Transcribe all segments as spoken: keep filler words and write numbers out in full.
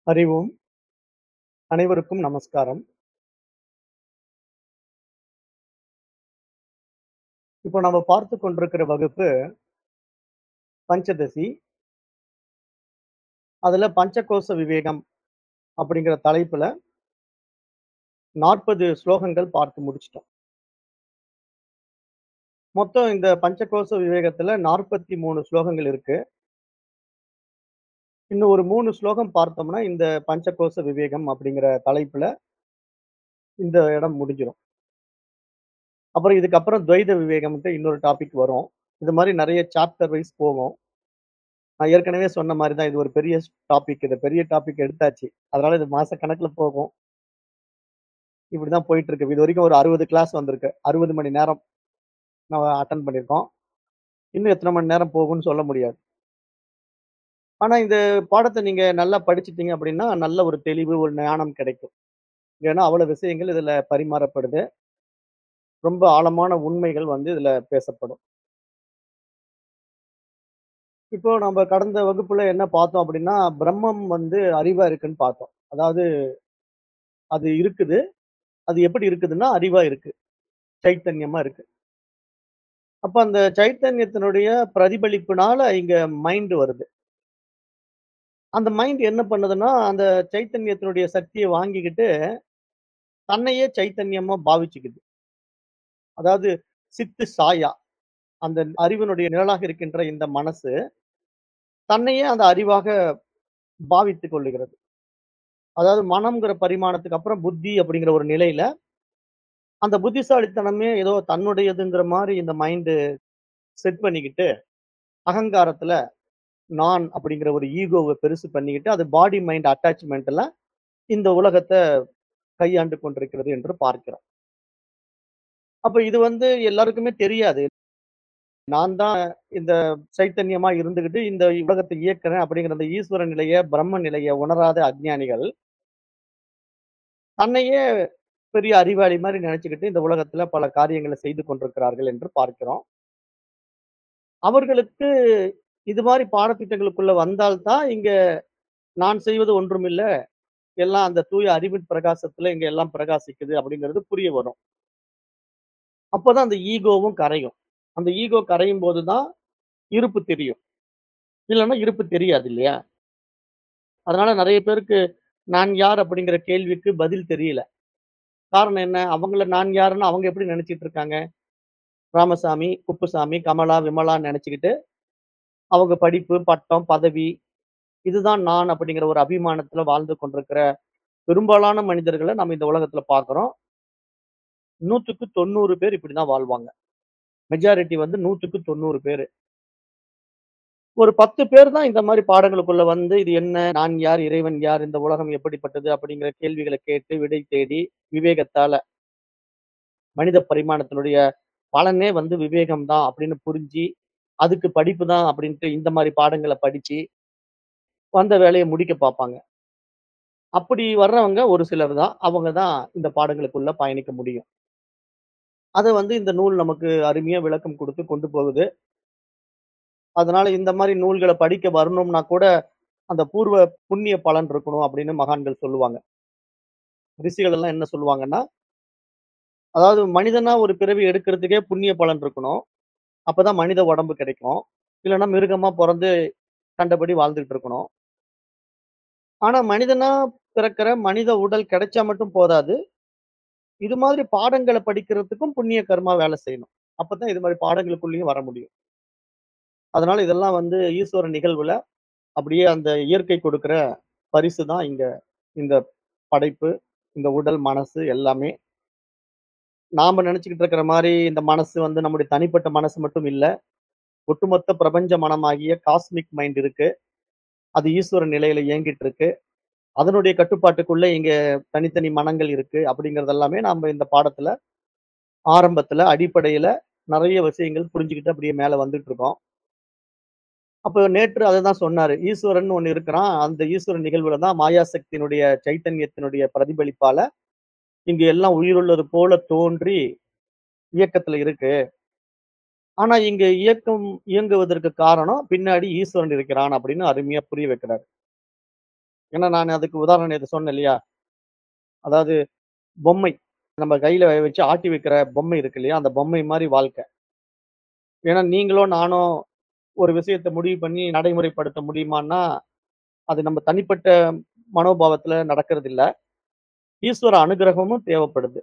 அறிவோம். அனைவருக்கும் நமஸ்காரம். இப்போ நம்ம பார்த்துக் கொண்டிருக்கிற வகுப்பு பஞ்சதசி. அதுல பஞ்சகோச விவேகம் அப்படிங்கிற தலைப்புல நாற்பது ஸ்லோகங்கள் பார்த்து முடிச்சுட்டோம். மொத்தம் இந்த பஞ்சகோச விவேகத்துல நாற்பத்தி மூன்று ஸ்லோகங்கள் இருக்கு. இன்னும் ஒரு மூன்று ஸ்லோகம் பார்த்தோம்னா, இந்த பஞ்சகோச விவேகம் அப்படிங்கிற தலைப்புல இந்த இடம் முடிஞ்சிரும். அப்புறம் இதுக்கப்புறம் துவைத விவேகம்ன்ட்டு இன்னொரு டாபிக் வரும். இது மாரி நெறைய சாப்டர் வைஸ் போகும். நான் ஏற்கனவே சொன்ன மாரி தான் இது ஒரு பெரிய ஸ் டாபிக். இது பெரிய டாபிக் எடுத்தாச்சு. அதனால இது மாசக்கணக்குல போகும். இப்படிதான் போயிட்டு இருக்கு. இதுவரைக்கும் ஒரு அறுபது கிளாஸ் வந்திருக்கு. அறுபது மணி நேரம் நம்ம அட்டெண்ட் பண்ணியிருக்கோம். இன்னும் எத்தன மணி நேரம் போகும்ன்னு சொல்ல முடியாது. ஆனா இந்த பாடத்த நீங்க நல்லா படிச்சுட்டீங்க அப்படின்னா, நல்ல ஒரு தெளிவு, ஒரு ஞானம் கிடைக்கும். ஏன்னா அவ்வளவு விஷயங்கள் இதுல பரிமாறப்படுது. ரொம்ப ஆழமான உண்மைகள் வந்து இதுல பேசப்படும். இப்போ நம்ம கடந்த வகுப்புல என்ன பார்த்தோம் அப்படின்னா, பிரம்மம் வந்து அறிவா இருக்குன்னு பார்த்தோம். அதாவது அது இருக்குது. அது எப்படி இருக்குதுன்னா, அறிவா இருக்கு. சைத்தன்யமா இருக்கு. அப்ப அந்த சைத்தன்யத்தினுடைய பிரதிபலிப்புனால இங்க மைண்ட் வருது. அந்த மைண்ட் என்ன பண்ணுதுன்னா, அந்த சைத்தன்யத்தினுடைய சக்திய வாங்கிக்கிட்டு, தன்னையே சைத்தன்யமா பாவிச்சுக்குது. அதாவது சித்து சாயா, அந்த அறிவினுடைய நிழலாக இருக்கின்ற இந்த மனசு, தன்னையே அந்த அறிவாக பாவித்துக் கொள்ளுகிறது. அதாவது மனம்ங்கிற பரிமாணத்துக்கு அப்புறம் புத்தி அப்படிங்கிற ஒரு நிலையில, அந்த புத்திசாலித்தனமே ஏதோ தன்னுடையதுங்கிற மாரி இந்த மைண்ட் செட் பண்ணிக்கிட்டு, அகங்காரத்துல நான் அப்படிங்கிற ஒரு ஈகோவ பெருசு பண்ணிக்கிட்டு, அது பாடி மைண்ட் அட்டாச்மென்ட்ல இந்த உலகத்த கையாண்டு கொண்டிருக்கிறது என்று பார்க்கிறோம். அப்ப இது வந்து எல்லாருக்குமே தெரியாது. நான் தான் இந்த சைத்தன்யமா இருந்துகிட்டு இந்த உலகத்தை இயக்குறேன் அப்படிங்கிற அந்த ஈஸ்வர நிலைய, பிரம்ம நிலைய உணராத அஞ்ஞானிகள், தன்னையே பெரிய அறிவாளி மாரி நெனச்சுக்கிட்டு இந்த உலகத்துல பல காரியங்கள செய்து கொண்டிருக்கிறார்கள் என்று பார்க்கிறோம். அவர்களுக்கு இது மாரி பாடத்திட்டங்களுக்குள்ள வந்தால் தான், இங்க நான் செய்வது ஒன்றுமில்ல. எல்லாம் அந்த தூய அறிவின் பிரகாசத்துல இங்க எல்லாம் பிரகாசிக்குது அப்படிங்கிறது புரிய வரும். அப்பதான் அந்த ஈகோவும் கரையும். அந்த ஈகோ கரையும் போது தான் இருப்பு தெரியும். இல்லன்னா இருப்பு தெரியாது இல்லையா? அதனால நெறைய பேருக்கு நான் யார் அப்படிங்கிற கேள்விக்கு பதில் தெரியல. காரணம் என்ன? அவங்கள நான் யாருன்னு அவங்க எப்படி நெனச்சுட்டு இருக்காங்க? ராமசாமி, குப்புசாமி, கமலா, விமலான்னு நெனச்சுக்கிட்டு, அவங்க படிப்பு, பட்டம், பதவி இதுதான் நான் அப்படிங்கிற ஒரு அபிமானத்துல வாழ்ந்து கொண்டிருக்கிற பெரும்பாலான மனிதர்கள நம்ம இந்த உலகத்துல பார்க்கிறோம். நூற்றுக்கு தொண்ணூறு பேர் இப்படிதான் வாழ்வாங்க. மெஜாரிட்டி வந்து நூற்றுக்கு தொண்ணூறு பேரு. ஒரு பத்து பேர் தான் இந்த மாரி பாடங்களுக்குள்ள வந்து, இது என்ன? நான் யார்? இறைவன் யார்? இந்த உலகம் எப்படிப்பட்டது? அப்படிங்கிற கேள்விகள கேட்டு விடை தேடி, விவேகத்தால மனித பரிமாணத்தினுடைய பலனே வந்து விவேகம் தான் அப்படின்னு புரிஞ்சு, அதுக்கு படிப்பு தான் அப்படின்ட்டு இந்த மாரி பாடங்கள படிச்சு, வந்த வேலைய முடிக்க பாப்பாங்க. அப்படி வர்றவங்க ஒரு சிலர் தான். அவங்க தான் இந்த பாடங்களுக்குள்ள பயணிக்க முடியும். அத வந்து இந்த நூல் நமக்கு அருமையா விளக்கம் குடுத்து கொண்டு போகுது. அதனால இந்த மாரி நூல்கள படிக்க வரணும்னா கூட, அந்த பூர்வ புண்ணிய பலன் இருக்கணும் அப்படின்னு மகான்கள் சொல்லுவாங்க. ரிஷிகள் எல்லாம் என்ன சொல்லுவாங்கன்னா, அதாவது மனிதனா ஒரு பிறவி எடுக்கிறதுக்கே புண்ணிய பலன் இருக்கணும். அப்பதான் மனித உடம்பு கிடைக்கும். இல்லன்னா மிருகமா பொறந்து கண்டபடி வாழ்ந்துட்டு இருக்கணும். ஆனா மனிதனா பிறக்கிற மனித உடல் கிடைச்சா மட்டும் போதாது. இது மாதிரி பாடங்கள படிக்கிறதுக்கும் புண்ணிய கர்மா வேலை செய்யணும். அப்பதான் இது மாரி பாடங்களுக்குள்ளயும் வர முடியும். அதனால இதெல்லாம் வந்து ஈஸ்வர நிகழ்வுல அப்படியே அந்த இயற்கை கொடுக்கிற பரிசு தான் இங்க இந்த படைப்பு, இந்த உடல், மனசு எல்லாமே. நாம நினைச்சுக்கிட்டு இருக்கிற மாரி இந்த மனசு வந்து நம்முடைய தனிப்பட்ட மனசு மட்டும் இல்ல. ஒட்டுமொத்த பிரபஞ்ச மனமாகிய காஸ்மிக் மைண்ட் இருக்கு. அது ஈஸ்வர நிலையில இயங்கிட்டு இருக்கு. அதனுடைய கட்டுப்பாட்டுக்குள்ள இங்க தனித்தனி மனங்கள் இருக்கு. அப்படிங்கிறது எல்லாமே நாம இந்த பாடத்துல ஆரம்பத்துல, அடிப்படையில நெறைய விஷயங்கள் புரிஞ்சுகிட்டு அப்படியே மேல வந்துட்டு இருக்கோம். அப்ப நேற்று அததான் சொன்னாரு. ஈஸ்வரன்னு ஒண்ணு இருக்கிறான். அந்த ஈஸ்வர நிகழ்வுல தான் மாயாசக்தியினுடைய சைத்தன்யத்தினுடைய பிரதிபலிப்பால, இங்க எல்லாம் உயிருள்ளது போல தோன்றி இயக்கத்துல இருக்கு. ஆனா இங்க இயக்கம் இயங்குவதற்கு காரணம் பின்னாடி ஈஸ்வரன் இருக்கிறான் அப்படின்னு அருமையா புரிய வைக்கிறாரு. ஏன்னா நான் அதுக்கு உதாரணம் நேத்து சொன்னேன் இல்லையா? அதாவது பொம்மை. நம்ம கையில வச்சு ஆட்டி வைக்கிற பொம்மை இருக்கு இல்லையா? அந்த பொம்மை மாரி வாழ்க்கை. ஏன்னா நீங்களோ, நானோ ஒரு விஷயத்த முடிவு பண்ணி நடைமுறைப்படுத்த முடியுமான்னா, அது நம்ம தனிப்பட்ட மனோபாவத்துல நடக்கறதில்ல. ஈஸ்வர அனுக்கிரகமும் தேவைப்படுது.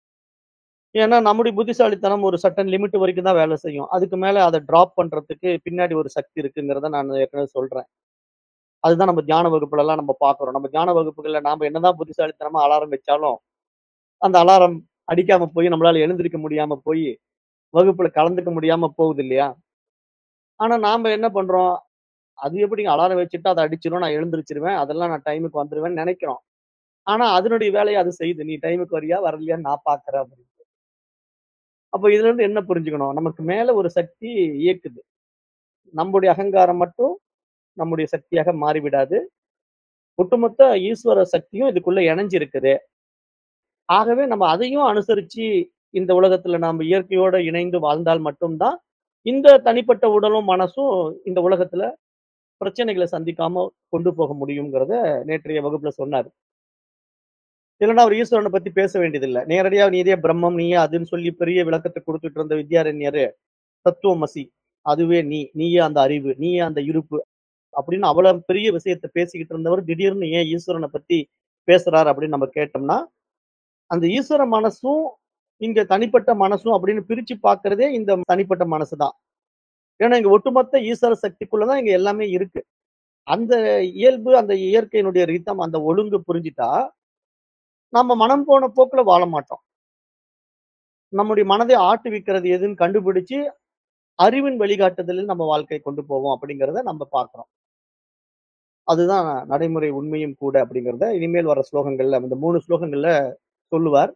ஏன்னா நம்முடைய புத்திசாலித்தனம் ஒரு சர்டன் லிமிட் வரைக்கும் தான் வேலை செய்யும். அதுக்கு மேல அத டிராப் பண்றதுக்கு பின்னாடி ஒரு சக்தி இருக்குங்கிறத நான் ஏற்கனவே சொல்றேன். அதுதான் நம்ம தியான வகுப்புலலாம் நம்ம பார்க்குறோம். நம்ம தியான வகுப்புகள்ல நாம என்னதான் புத்திசாலித்தனமா அலாரம் வச்சாலும், அந்த அலாரம் அடிக்காம போய் நம்மளால எழுந்திருக்க முடியாம போயி, வகுப்புல கலந்துக்க முடியாம போகுது இல்லையா? ஆனா நாம என்ன பண்றோம்? அது எப்படிங்க அலாரம் வச்சுட்டா அது அடிச்சிரும். நான் எழுந்திரிச்சுருவேன். அதெல்லாம் நான் டைமுக்கு வந்துருவேன்னு நெனைக்கிறோம். ஆனா அதனுடைய வேலைய அது செய்யுது. நீ டைமுக்கு வரியா? வரலையான்னு நான் பார்க்குறேன் அப்படின்னு. அப்ப இதுலருந்து என்ன புரிஞ்சுக்கணும்? நமக்கு மேல ஒரு சக்தி இயக்குது. நம்முடைய அகங்காரம் மட்டும் நம்முடைய சக்தியாக மாறிவிடாது. ஒட்டுமொத்த ஈஸ்வர சக்தியும் இதுக்குள்ள இணைஞ்சிருக்குது. ஆகவே நம்ம அதையும் அனுசரிச்சு இந்த உலகத்துல நாம இயற்கையோட இணைந்து வாழ்ந்தால் மட்டும் தான், இந்த தனிப்பட்ட உடலும், மனசும் இந்த உலகத்துல பிரச்சனைகள சந்திக்காம கொண்டு போக முடியும்ங்கிறத நேற்றைய வகுப்புல சொன்னாரு. இல்லன்னா அவர் ஈஸ்வரன பத்தி பேச வேண்டியதில்ல. நேரடியா நீதே பிரம்மம், நீயே அதுன்னு சொல்லி பெரிய விளக்கத்த குடுத்துட்டு இருந்த வித்யாரண்யரு, தத்துவமசி, அதுவே நீ, நீயே அந்த அறிவு, நீயே அந்த இருப்பு அப்படின்னு அவ்வளவு பெரிய விஷயத்த பேசிக்கிட்டு இருந்தவர், திடீர்னு ஏன் ஈஸ்வரன பத்தி பேசுறாரு அப்படின்னு நம்ம கேட்டோம்னா, அந்த ஈஸ்வர மனசும், இங்க தனிப்பட்ட மனசும் அப்படின்னு பிரிச்சு பார்க்கிறதே இந்த தனிப்பட்ட மனசு தான். ஏன்னா இங்க ஒட்டுமொத்த ஈஸ்வர சக்திக்குள்ள தான் இங்க எல்லாமே இருக்கு. அந்த இயல்பு, அந்த இயற்கையினுடைய ரிதம், அந்த ஒழுங்கு புரிஞ்சுட்டா, நம்ம மனம் போன போக்குல வாழ மாட்டோம். நம்முடைய மனதை ஆட்டுவிக்கிறது எதுன்னு கண்டுபிடிச்சு, அறிவின் வழிகாட்டுதலில் நம்ம வாழ்க்கைய கொண்டு போவோம் அப்படிங்கிறத நம்ம பார்க்கிறோம். அதுதான் நடைமுறை உண்மையும் கூட அப்படிங்கிறத இனிமேல் வர ஸ்லோகங்கள்ல, இந்த மூன்று ஸ்லோகங்கள்ல சொல்லுவார்.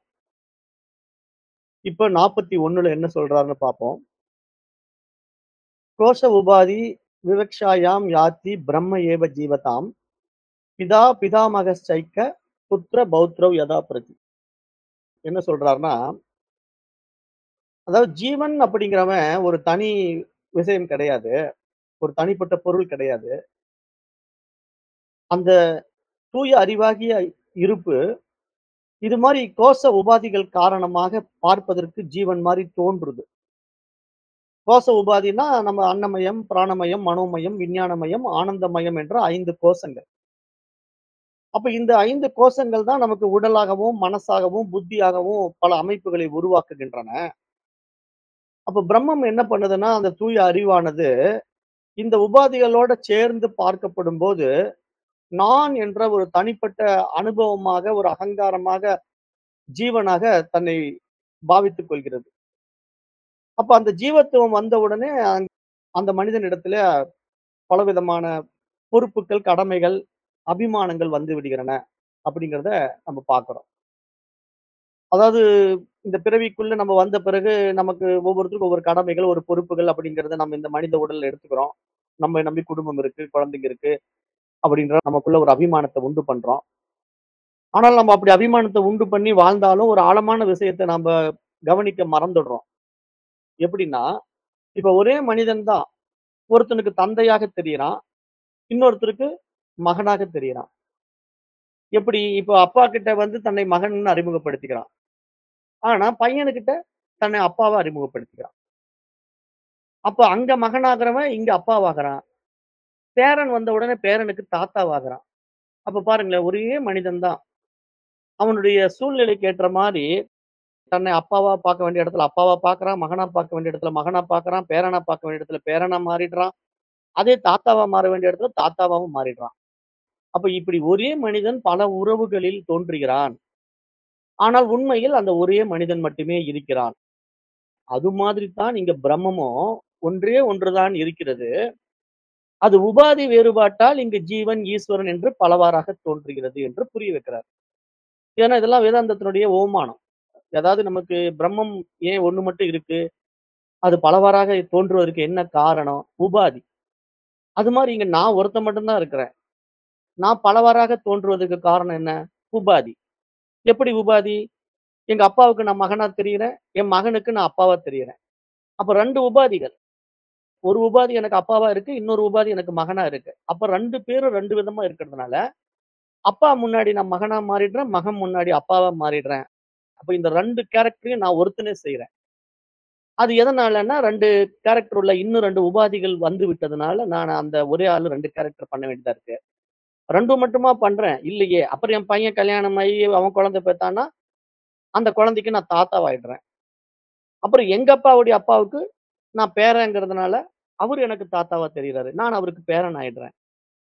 இப்ப நாற்பத்தி ஒன்றுல என்ன சொல்றாருன்னு பார்ப்போம். கோஷ உபாதி விவக்ஷாயாம் யாத்தி பிரம்ம ஏவ ஜீவதாம் பிதா பிதாமகஸ்சைக்க புத்திர பௌத்ரவ் யதா பிரதி. என்ன சொல்றாருன்னா, அதாவது ஜீவன் அப்படிங்கிறவன் ஒரு தனி விஷயம் கிடையாது. ஒரு தனிப்பட்ட பொருள் கிடையாது. அந்த தூய அறிவாகிய இருப்பு, இது மாரி கோஷ உபாதிகள் காரணமாக பார்ப்பதற்கு ஜீவன் மாரி தோன்றுது. கோஷ உபாதின்னா நம்ம அன்னமயம், பிராணமயம், மனோமயம், விஞ்ஞானமயம், ஆனந்தமயம் என்ற ஐந்து கோஷங்கள். அப்ப இந்த ஐந்து கோஷங்கள் தான் நமக்கு உடலாகவும், மனசாகவும், புத்தியாகவும் பல அமைப்புகளை உருவாக்குகின்றன. அப்ப பிரம்மம் என்ன பண்ணுதுன்னா, அந்த தூய அறிவானது இந்த உபாதிகளோட சேர்ந்து பார்க்கப்படும்போது, நான் என்ற ஒரு தனிப்பட்ட அனுபவமாக, ஒரு அகங்காரமாக, ஜீவனாக தன்னை பாவித்துக் கொள்கிறது. அப்ப அந்த ஜீவத்துவம் வந்த உடனே, அந் அந்த மனிதனிடத்தில பலவிதமான பொறுப்புகள், கடமைகள், அபிமானங்கள் வந்து விடுகிறன. அப்படிங்கிறத நம்ம பார்க்கிறோம். அதாவது இந்த பிறவிக்குள்ள நம்ம வந்த பிறகு, நமக்கு ஒவ்வொருத்தருக்கும் ஒவ்வொரு கடமைகள், ஒரு பொறுப்புகள் அப்படிங்கிறத நம்ம இந்த மனித உடல்ல எடுத்துக்கிறோம். நம்மை நம்பி குடும்பம் இருக்கு, குழந்தைங்க இருக்கு அப்படின்ற நமக்குள்ள ஒரு அபிமானத்த உண்டு பண்றோம். ஆனால் நம்ம அப்படி அபிமானத்த உண்டு பண்ணி வாழ்ந்தாலும், ஒரு ஆழமான விஷயத்த நம்ப கவனிக்க மறந்துடுறோம். எப்படின்னா, இப்ப ஒரே மனிதன் தான். ஒருத்தனுக்கு தந்தையாக தெரியிறான். இன்னொருத்தருக்கு மகனாக தெரியிறான். எப்படி? இப்ப அப்பா கிட்ட வந்து தன்னை மகன்னு அறிமுகப்படுத்திக்கிறான். ஆனா பையனுகிட்ட தன்னை அப்பாவா அறிமுகப்படுத்திக்கிறான். அப்ப அங்க மகனாகிறவன் இங்க அப்பாவாகுறான். பேரன் வந்த உடனே பேரனுக்கு தாத்தாவாகுறான். அப்ப பாருங்களேன், ஒரே மனிதன் தான். அவனுடைய சூழ்நிலைக்கு ஏற்ற மாரி தன்னை அப்பாவா பார்க்க வேண்டிய இடத்துல அப்பாவா பார்க்குறான், மகனா பார்க்க வேண்டிய இடத்துல மகனா பார்க்குறான், பேரனா பார்க்க வேண்டிய இடத்துல பேரனா மாறிடுறான். அதே தாத்தாவா மாற வேண்டிய இடத்துல தாத்தாவாவும் மாறிடுறான். அப்ப இப்படி ஒரே மனிதன் பல உறவுகளில் தோன்றுகிறான். ஆனால் உண்மையில் அந்த ஒரே மனிதன் மட்டுமே இருக்கிறான். அது மாதிரி தான் இங்க பிரம்மமும் ஒன்றே ஒன்றுதான் இருக்கிறது. அது உபாதி வேறுபாட்டால் இங்கு ஜீவன், ஈஸ்வரன் என்று பலவாறாக தோன்றுகிறது என்று புரிய வைக்கிறார். ஏன்னா இதெல்லாம் வேதாந்தத்தினுடைய ஓமானம். அதாவது நமக்கு பிரம்மம் ஏன் ஒண்ணு மட்டும் இருக்கு? அது பலவாறாக தோன்றுவதற்கு என்ன காரணம்? உபாதி. அது மாரி இங்க நான் ஒருத்தன் மட்டும் தான் இருக்கிறேன். நான் பலவாறாக தோன்றுவதற்கு காரணம் என்ன? உபாதி. எப்படி உபாதி? எங்க அப்பாவுக்கு நான் மகனா தெரியிறேன். என் மகனுக்கு நான் அப்பாவா தெரியிறேன். அப்ப ரெண்டு உபாதிகள். ஒரு உபாதி எனக்கு அப்பாவா இருக்கு. இன்னொரு உபாதி எனக்கு மகனா இருக்கு. அப்ப ரெண்டு பேரும் ரெண்டு விதமா இருக்கிறதுனால, அப்பா முன்னாடி நான் மகனா மாறிடுறேன். மகன் முன்னாடி அப்பாவா மாறிடுறேன். அப்ப இந்த ரெண்டு கேரக்டரையும் நான் ஒருத்தனே செய்றேன். அது எதனாலன்னா ரெண்டு கேரக்டர் உள்ள இன்னும் ரெண்டு உபாதிகள் வந்து விட்டதுனால, நான் அந்த ஒரே ஆளு ரெண்டு கேரக்டர் பண்ண வேண்டியதா இருக்கு. ரெண்டு மட்டுமா பண்றேன்? இல்லையே! அப்புறம் என் பையன் கல்யாணம் ஆயி அவன் குழந்தை பெத்தான்னா, அந்த குழந்தைக்கு நான் தாத்தாவாயிடுறேன். அப்புறம் எங்க அப்பாவுடைய அப்பாவுக்கு நான் பேரன்ங்கிறதுனால, அவரு எனக்கு தாத்தாவா தெரியிறாரு. நான் அவருக்கு பேரன் ஆயிடுறேன்.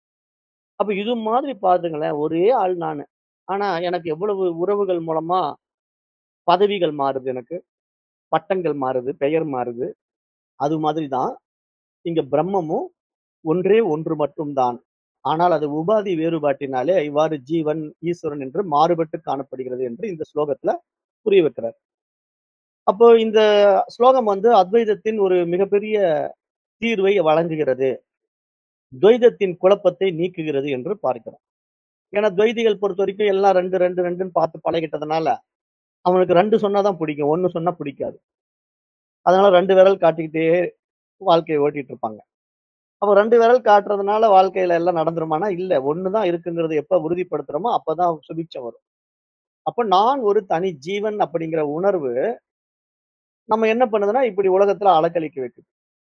அப்ப இது மாதிரி பாருங்களேன், ஒரே ஆள் நானு. ஆனா எனக்கு எவ்வளவு உறவுகள் மூலமா பதவிகள் மாறுது எனக்கு. பட்டங்கள் மாறுது, பெயர் மாறுது. அது மாதிரி தான் இங்க பிரம்மமும் ஒன்றே ஒன்று மட்டும் தான். ஆனால் அது உபாதி வேறுபாட்டினாலே இவ்வாறு ஜீவன், ஈஸ்வரன் என்று மாறுபட்டு காணப்படுகிறது என்று இந்த ஸ்லோகத்துல புரிய வைக்கிறார். அப்போ இந்த ஸ்லோகம் வந்து அத்வைதத்தின் ஒரு மிகப்பெரிய தீர்வை வழங்குகிறது. துவைதத்தின் குழப்பத்தை நீக்குகிறது என்று பார்க்கிறோம். ஏன்னா துவைதிகள் பொறுத்தவரைக்கும் எல்லாம் ரெண்டு, ரெண்டு, 2ன்னு பார்த்து பழகிட்டதுனால, அவனுக்கு ரெண்டு சொன்னா தான் பிடிக்கும். ஒண்ணு சொன்னா பிடிக்காது. அதனால ரெண்டு விரல் காட்டிக்கிட்டே வாழ்க்கைய ஓட்டிட்டு இருப்பாங்க. அப்ப ரெண்டு விரல் காட்டுறதுனால வாழ்க்கையில எல்லாம் நடந்துருமான்னா, இல்ல. ஒண்ணு தான் இருக்குங்கிறத எப்ப உறுதிப்படுத்துறோமோ, அப்பதான் சுபிட்சம் வரும். அப்ப நான் ஒரு தனி ஜீவன் அப்படிங்கிற உணர்வு, நம்ம என்ன பண்ணுதுன்னா, இப்படி உலகத்துல அலக்களிக்க வைக்குது.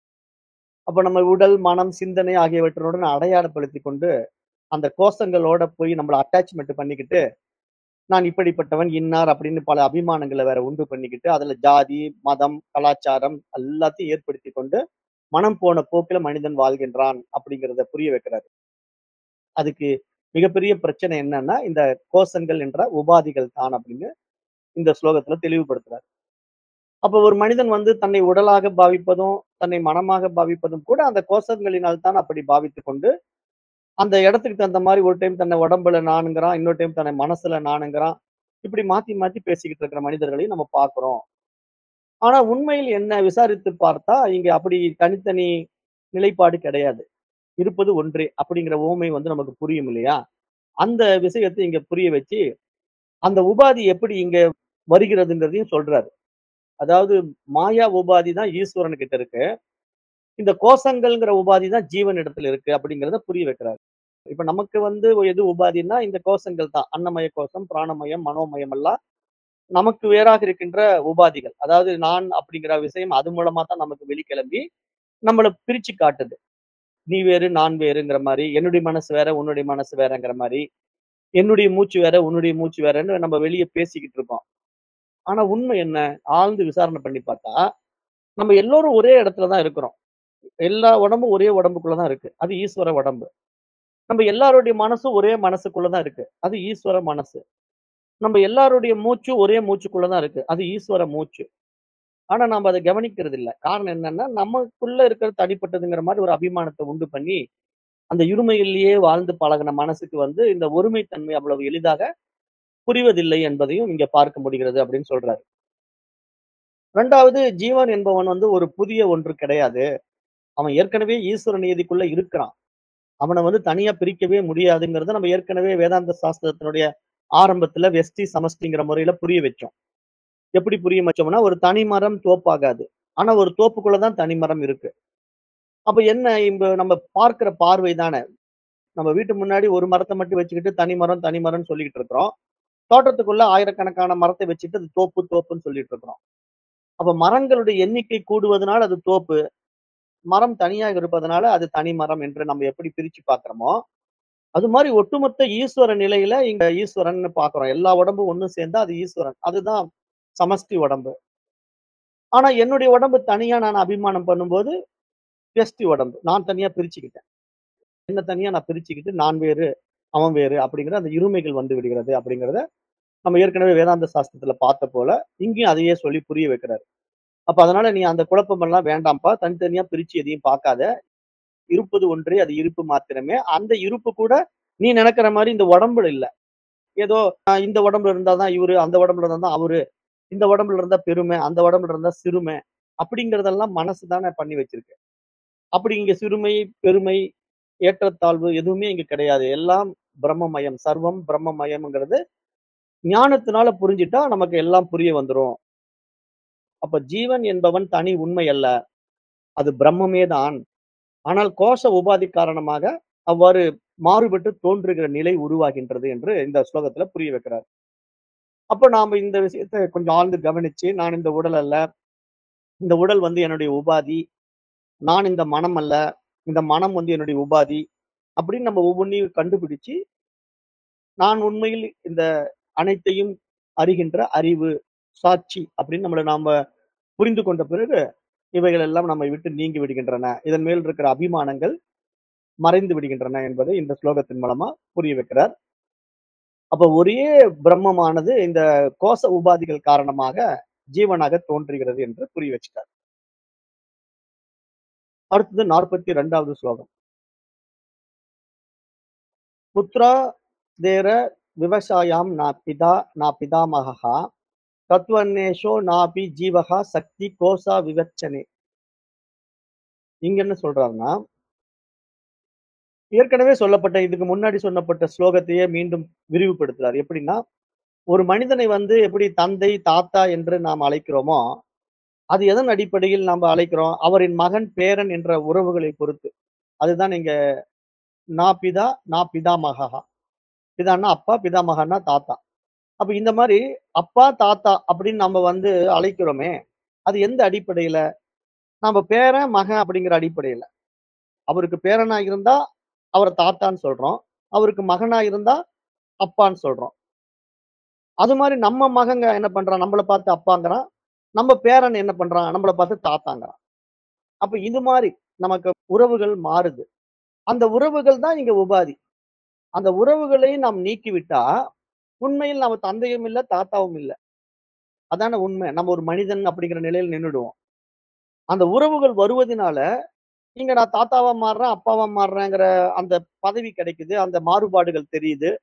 அப்ப நம்ம உடல், மனம், சிந்தனை ஆகியவற்றுடன் அடையாளப்படுத்திக் கொண்டு, அந்த கோஷங்களோட போய் நம்மள அட்டாச்மென்ட் பண்ணிக்கிட்டு, நான் இப்படிப்பட்டவன், இன்னார் அப்படின்னு பல அபிமானங்கள வேற உண்டு பண்ணிக்கிட்டு, அதுல ஜாதி, மதம், கலாச்சாரம் எல்லாத்தையும் ஏற்படுத்திக் கொண்டு, மனம் போன போக்குல மனிதன் வாழ்கின்றான் அப்படிங்கிறத புரிய வைக்கிறாரு. அதுக்கு மிகப்பெரிய பிரச்சனை என்னன்னா, இந்த கோஷங்கள் என்ற உபாதிகள் தான் அப்படின்னு இந்த ஸ்லோகத்துல தெளிவுபடுத்துறார். அப்ப ஒரு மனிதன் வந்து தன்னை உடலாக பாவிப்பதும், தன்னை மனமாக பாவிப்பதும் கூட அந்த கோஷங்களினால் தான் அப்படி பாவித்துக் கொண்டு, அந்த இடத்துக்கு தகுந்த மாரி ஒரு டைம் தன்னை உடம்புல நானுங்கிறான், இன்னொரு டைம் தன்னை மனசுல நானுங்கிறான். இப்படி மாத்தி மாத்தி பேசிக்கிட்டு இருக்கிற மனிதர்களையும் நம்ம பார்க்கிறோம். ஆனா உண்மையில் என்ன விசாரித்து பார்த்தா, இங்க அப்படி தனித்தனி நிலைப்பாடு கிடையாது. இருப்பது ஒன்றே அப்படிங்கிற உவமை வந்து நமக்கு புரியும் இல்லையா? அந்த விஷயத்த இங்க புரிய வச்சு, அந்த உபாதி எப்படி இங்க வருகிறதுங்கிறதையும் சொல்றாரு. அதாவது மாயா உபாதி தான் ஈஸ்வரன் கிட்ட இருக்கு. இந்த கோஷங்கள்ங்கிற உபாதி தான் ஜீவன் இடத்துல இருக்கு அப்படிங்கிறத புரிய வைக்கிறாரு. இப்ப நமக்கு வந்து எது உபாதின்னா இந்த கோஷங்கள் தான். அன்னமய கோஷம், பிராணமயம், மனோமயம் எல்லாம் நமக்கு வேறாக இருக்கின்ற உபாதிகள். அதாவது நான் அப்படிங்கிற விஷயம் அது மூலமா தான் நமக்கு வெளிக்கிளம்பி, நம்மள பிரிச்சு காட்டுது. நீ வேறு, நான் வேறுங்கிற மாரி, என்னுடைய மனசு வேற, உன்னுடைய மனசு வேறங்கிற மாரி, என்னுடைய மூச்சு வேற, உன்னுடைய மூச்சு வேறன்னு நம்ம வெளிய பேசிக்கிட்டு இருக்கோம். ஆனா உண்மை என்ன? ஆழ்ந்து விசாரணை பண்ணி பார்த்தா, நம்ம எல்லோரும் ஒரே இடத்துல தான் இருக்கிறோம். எல்லா உடம்பும் ஒரே உடம்புக்குள்ள தான் இருக்கு. அது ஈஸ்வர உடம்பு. நம்ம எல்லாருடைய மனசும் ஒரே மனசுக்குள்ள தான் இருக்கு. அது ஈஸ்வர மனசு. நம்ம எல்லாருடைய மூச்சும் ஒரே மூச்சுக்குள்ள தான் இருக்கு. அது ஈஸ்வர மூச்சு. ஆனா நாம அத கவனிக்கிறது இல்ல. காரணம் என்னன்னா, நமக்குள்ள இருக்கிறது தனிப்பட்டதுங்கிற மாரி ஒரு அபிமானத்த உண்டு பண்ணி, அந்த இருமையிலேயே வாழ்ந்து பழகுன மனசுக்கு வந்து இந்த ஒருமை தன்மை அவ்வளவு எளிதாக புரிவதில்லை என்பதையும் இங்க பார்க்க முடிகிறது அப்படின்னு சொல்றாரு. இரண்டாவது ஜீவன் என்பவன் வந்து ஒரு புதிய ஒன்று கிடையாது. அவன் ஏற்கனவே ஈஸ்வர நியதிக்குள்ள இருக்கிறான். அவன வந்து தனியா பிரிக்கவே முடியாதுங்கிறத நம்ம ஏற்கனவே வேதாந்த சாஸ்திரத்தினுடைய ஆரம்பத்துல வெஸ்டி, சமஷ்டிங்கிற முறையில புரிய வச்சோம். எப்படி புரிய வச்சோம்னா, ஒரு தனி மரம் தோப்பாகாது. ஆனா ஒரு தோப்புக்குள்ள தான் தனி மரம் இருக்கு. அப்ப என்ன இம்ப நம்ம பார்க்கிற பார்வை தானே. நம்ம வீட்டு முன்னாடி ஒரு மரத்த மட்டும் வச்சுக்கிட்டு தனி மரம், தனி மரம்ன்னு சொல்லிக்கிட்டு இருக்கிறோம். தோட்டத்துக்குள்ள ஆயிரக்கணக்கான மரத்த வச்சுட்டு அது தோப்பு, தோப்புன்னு சொல்லிட்டு இருக்கிறோம். அப்ப மரங்களுடைய எண்ணிக்கை கூடுவதனால் அது தோப்பு. மரம் தனியாக இருப்பதனால அது தனி மரம் என்று நம்ம எப்படி பிரிச்சு பார்க்கிறோமோ, அது மாரி ஒட்டுமொத்த ஈஸ்வர நிலையில இங்க ஈஸ்வரன்னு பார்க்கிறோம். எல்லா உடம்பும் ஒண்ணு சேர்ந்தா அது ஈஸ்வரன். அதுதான் சமஷ்டி உடம்பு. ஆனா என்னுடைய உடம்பு தனியா நான் அபிமானம் பண்ணும்போது, வெஷ்டி உடம்பு. நான் தனியா பிரிச்சுக்கிட்டேன். என்ன தனியா நான் பிரிச்சுக்கிட்டு, நான் வேறு, அவன் வேறு அப்படிங்கிற அந்த இருமைகள் வந்து விடுகிறது அப்படிங்கிறத நம்ம ஏற்கனவே வேதாந்த சாஸ்திரத்துல பார்த்த போல, இங்கேயும் அதையே சொல்லி புரிய வைக்கிறாரு. அப்ப அதனால நீ அந்த குழப்பம் எல்லாம் வேண்டாம்ப்பா. தனித்தனியா பிரிச்சு எதையும் பார்க்காத. இருப்பது ஒன்றே, அது இருப்பு மாத்திரமே. அந்த இருப்பு கூட நீ நெனைக்கிற மாரி இந்த உடம்புல இல்ல. ஏதோ அ இந்த உடம்புல இருந்தா தான் இவரு, அந்த உடம்புல இருந்தா தான் அவரு, இந்த உடம்புல இருந்தா பெருமை, அந்த உடம்புல இருந்தா சிறுமை. அப்படிங்கிறதெல்லாம் மனசு தானே பண்ணி வச்சிருக்கு. அப்படி இங்க சிறுமை, பெருமை, ஏற்றத்தாழ்வு எதுவுமே இங்க கிடையாது. எல்லாம் பிரம்மமயம். சர்வம் பிரம்மமயம்ங்கிறது ஞானத்தினால புரிஞ்சுட்டா நமக்கு எல்லாம் புரிய வந்துரும். அப்ப ஜீவன் என்பவன் தனி உண்மை அல்ல. அது பிரம்மமே தான். ஆனால் கோஷ உபாதி காரணமாக அவ்வாறு மாறுபட்டு தோன்றுகிற நிலை உருவாகின்றது என்று இந்த ஸ்லோகத்துல புரிய வைக்கிறார். அப்ப நாம இந்த விஷயத்த கொஞ்சம் ஆழ்ந்து கவனிச்சு, நான் இந்த உடல் அல்ல. இந்த உடல் வந்து என்னுடைய உபாதி. நான் இந்த மனம் அல்ல. இந்த மனம் வந்து என்னுடைய உபாதி. அப்படின்னு நம்ம ஒவ்வொன்னையும் கண்டுபிடிச்சு, நான் உண்மையில் இந்த அனைத்தையும் அறிகின்ற அறிவு, சாட்சி அப்படின்னு நம்மள நாம புரிந்து கொண்ட பிறகு, இவைகள் எல்லாம் நம்மை விட்டு நீங்கி விடுகின்றன. இதன் மேல் இருக்கிற அபிமானங்கள் மறைந்து விடுகின்றன என்பதை இந்த ஸ்லோகத்தின் மூலமா புரிய வைக்கிறார். அப்ப ஒரே பிரம்மமானது இந்த கோச உபாதிகள் காரணமாக ஜீவனாக தோன்றுகிறது என்று புரிய வச்சுட்டார். அடுத்தது நாற்பத்தி இரண்டாவது ஸ்லோகம். புத்ரா தேர விவசாயாம் நா பிதா நா பிதாமகः தத்வன்னேஷோ நாபி ஜீவஹா சக்தி கோசா விவச்சனே. இங்க என்ன சொல்றாருன்னா, ஏற்கனவே சொல்லப்பட்ட இதுக்கு முன்னாடி சொல்லப்பட்ட ஸ்லோகத்தையே மீண்டும் விரிவுபடுத்துறார். எப்படின்னா, ஒரு மனிதனை வந்து எப்படி தந்தை, தாத்தா என்று நாம் அழைக்கிறோமோ, அது எதன் அடிப்படையில் நாம அழைக்கிறோம்? அவரின் மகன், பேரன் என்ற உறவுகளை பொறுத்து. அதுதான் இங்க நா பிதா, நா பிதாமகः. பிதான்னா அப்பா, பிதாமகன்னா தாத்தா. அப்ப இந்த மாரி அப்பா, தாத்தா அப்படின்னு நம்ம வந்து அழைக்கிறோமே, அது எந்த அடிப்படையில? நம்ம பேரன், மகன் அப்படிங்கிற அடிப்படையில. அவருக்கு பேரனா இருந்தா, அவர தாத்தான்னு சொல்றோம். அவருக்கு மகனா இருந்தா, அப்பான்னு சொல்றோம். அது மாரி நம்ம மகங்க என்ன பண்றான்? நம்மள பார்த்து அப்பாங்கிறான். நம்ம பேரன் என்ன பண்றான்? நம்மள பார்த்து தாத்தாங்கிறான். அப்ப இது மாரி நமக்கு உறவுகள் மாறுது. அந்த உறவுகள் தான் இங்க உபாதி. அந்த உறவுகளை நாம் நீக்கிவிட்டா, உண்மையில் நம்ம தந்தையும் இல்ல, தாத்தாவும் இல்ல. அதானே உண்மை. நம்ம ஒரு மனிதன் அப்படிங்கிற நிலையில நின்னுடுவோம். அந்த உறவுகள் வருவதினால, இங்க நான் தாத்தாவா மாறுறேன், அப்பாவா மாறுறேங்கிற அந்த பதவி கிடைக்குது. அந்த மாறுபாடுகள் தெரியுது.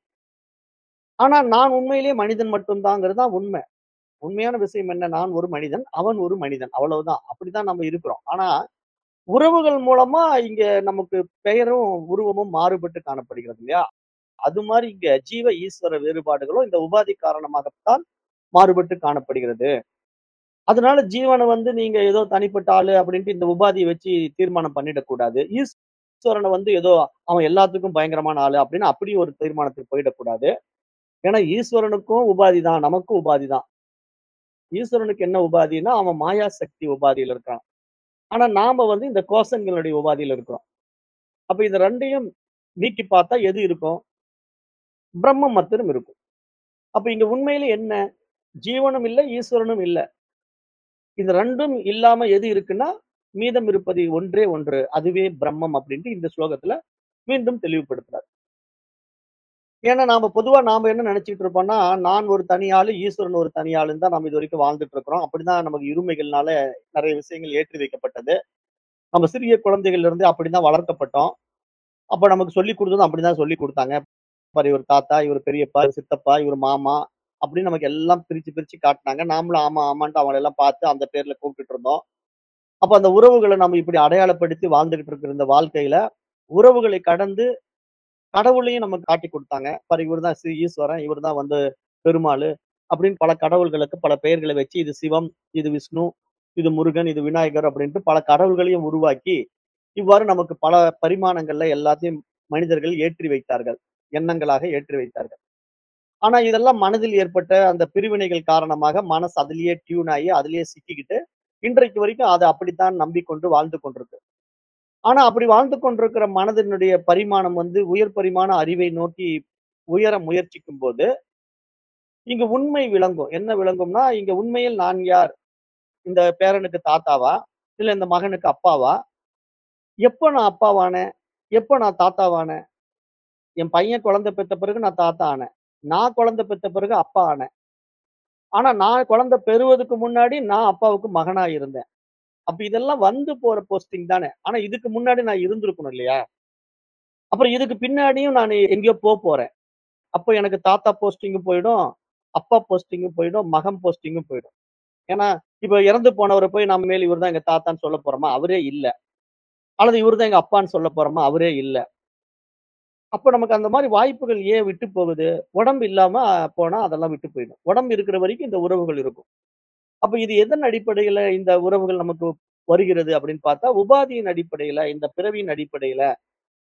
ஆனா நான் உண்மையிலேயே மனிதன் மட்டும் தாங்கிறது தான் உண்மை. உண்மையான விஷயம் என்ன? நான் ஒரு மனிதன், அவன் ஒரு மனிதன். அவ்வளவுதான். அப்படித்தான் நம்ம இருக்கிறோம். ஆனா, உறவுகள் மூலமா இங்க நமக்கு பெயரும், உருவமும் மாறுபட்டு காணப்படுகிறது இல்லையா? அது மாரி இங்க ஜீவ, ஈஸ்வர வேறுபாடுகளும் இந்த உபாதி காரணமாகத்தான் மாறுபட்டு காணப்படுகிறது. அதனால ஜீவன வந்து நீங்க ஏதோ தனிப்பட்ட ஆளு அப்படின்ட்டு இந்த உபாதிய வச்சு தீர்மானம் பண்ணிடக் கூடாது. ஈஸ்வரன வந்து ஏதோ அவன் எல்லாத்துக்கும் பயங்கரமான ஆளு அப்படின்னு அப்படி ஒரு தீர்மானத்துக்கு போயிடக்கூடாது. ஏன்னா ஈஸ்வரனுக்கும் உபாதி தான், நமக்கும் உபாதி தான். ஈஸ்வரனுக்கு என்ன உபாதின்னா, அவன் மாயா சக்தி உபாதியில இருக்கான். ஆனா நாம வந்து இந்த கோஷங்களுடைய உபாதியில இருக்கிறோம். அப்ப இது ரெண்டையும் நீக்கி பார்த்தா எது இருக்கும்? பிரம்மம் மாத்திரம் இருக்கும். அப்ப இங்க உண்மையில என்ன? ஜீவனும் இல்ல, ஈஸ்வரனும் இல்ல. இது ரெண்டும் இல்லாம எது இருக்குன்னா, மீதம் இருப்பது ஒன்றே ஒன்று. அதுவே பிரம்மம் அப்டின்ட்டு இந்த ஸ்லோகத்துல மீண்டும் தெளிவுபடுத்துறார். ஏன்னா நாம பொதுவா நாம என்ன நெனச்சுட்டு இருப்போம்னா, நான் ஒரு தனி ஆளு, ஈஸ்வரன் ஒரு தனி ஆளுன்னு தான் நம்ம இதுவரைக்கும் வாழ்ந்துட்டு இருக்கிறோம். அப்படிதான் நமக்கு இருமைகள்னால நெறைய விஷயங்கள் ஏற்றி வைக்கப்பட்டது. நம்ம சிறிய குழந்தைகள்ல இருந்து அப்படிதான் வளர்க்கப்பட்டோம். அப்ப நமக்கு சொல்லிக் குடுத்ததும் அப்படிதான் சொல்லிக் குடுத்தாங்க. பாரு இவரு தாத்தா, இவரு பெரியப்பா, இவரு சித்தப்பா, இவரு மாமா அப்படின்னு நமக்கு எல்லாம் பிரிச்சு பிரிச்சு காட்டுனாங்க. நாமளும் ஆமா, ஆமான்ட்டு அவங்கள எல்லாம் பார்த்து அந்த பேர்ல கூப்பிட்டுட்டு இருந்தோம். அப்ப அந்த உறவுகள நம்ம இப்படி அடையாளப்படுத்தி வாழ்ந்துகிட்டு இருக்கிற இந்த வாழ்க்கையில, உறவுகளை கடந்து கடவுளையும் நமக்கு காட்டிக் குடுத்தாங்க. பாரு இவரு தான் ஸ்ரீ ஈஸ்வரன், இவரு தான் வந்து பெருமாளு அப்படின்னு பல கடவுள்களுக்கு பல பெயர்களை வச்சு, இது சிவம், இது விஷ்ணு, இது முருகன், இது விநாயகர் அப்படின்ட்டு பல கடவுள்களையும் உருவாக்கி, இவ்வாறு நமக்கு பல பரிமாணங்கள்ல எல்லாத்தையும் மனிதர்கள் ஏற்றி வைத்தார்கள். எண்ணங்களாக ஏற்றி வைத்தார்கள். ஆனா இதெல்லாம் மனதில் ஏற்பட்ட அந்த பிரிவினைகள் காரணமாக மனசு அதிலேயே டியூன் ஆகி, அதிலேயே சிக்கிக்கிட்டு, இன்றைக்கு வரைக்கும் அத அப்படித்தான் நம்பிக்கொண்டு வாழ்ந்து கொண்டிருக்கு. ஆனா அப்படி வாழ்ந்து கொண்டிருக்கிற மனதினுடைய பரிமாணம் வந்து உயர் பரிமாண அறிவை நோக்கி உயர முயற்சிக்கும்போது, இங்கு உண்மை விளங்கும். என்ன விளங்கும்னா, இங்க உண்மையில் நான் யார்? இந்த பேரனுக்கு தாத்தாவா? இல்ல இந்த மகனுக்கு அப்பாவா? எப்ப நான் அப்பாவானேன்? எப்ப நான் தாத்தாவானேன்? என் பையன் குழந்தை பெத்த பிறகு நான் தாத்தா ஆனேன். நான் குழந்தை பெத்த பிறகு அப்பா ஆனேன். ஆனா நான் குழந்தை பெறுவதற்கு முன்னாடி நான் அப்பாவுக்கு மகனா இருந்தேன். அப்ப இதெல்லாம் வந்து போற போஸ்டிங் தானே. ஆனா இதுக்கு முன்னாடி நான் இருந்திருக்கணும் இல்லையா? அப்புறம் இதுக்கு பின்னாடியும் நானு எங்கேயோ போப்போறேன். அப்ப எனக்கு தாத்தா போஸ்டிங்கும் போயிடும், அப்பா போஸ்டிங்கும் போயிடும், மகன் போஸ்டிங்கும் போயிடும். ஏன்னா, இப்ப இறந்து போனவர போய் நம்ம மேல் இவரு தான் எங்க தாத்தான்னு சொல்லப் போறோமா? அவரே இல்ல. அல்லது இவரு தான் எங்க அப்பான்னு சொல்லப் போறோமா? அவரே இல்ல. அப்ப நமக்கு அந்த மாரி வாய்ப்புகள் ஏன் விட்டு போகுது? உடம்பு இல்லாம போனா அதெல்லாம் விட்டு போயிடும். உடம்பு இருக்கிற வரைக்கும் இந்த உறவுகள் இருக்கும். அப்ப இது எதன் அடிப்படையில இந்த உறவுகள் நமக்கு வருகிறது அப்படின்னு பார்த்தா, உபாதியின் அடிப்படையில, இந்த பிறவியின் அடிப்படையில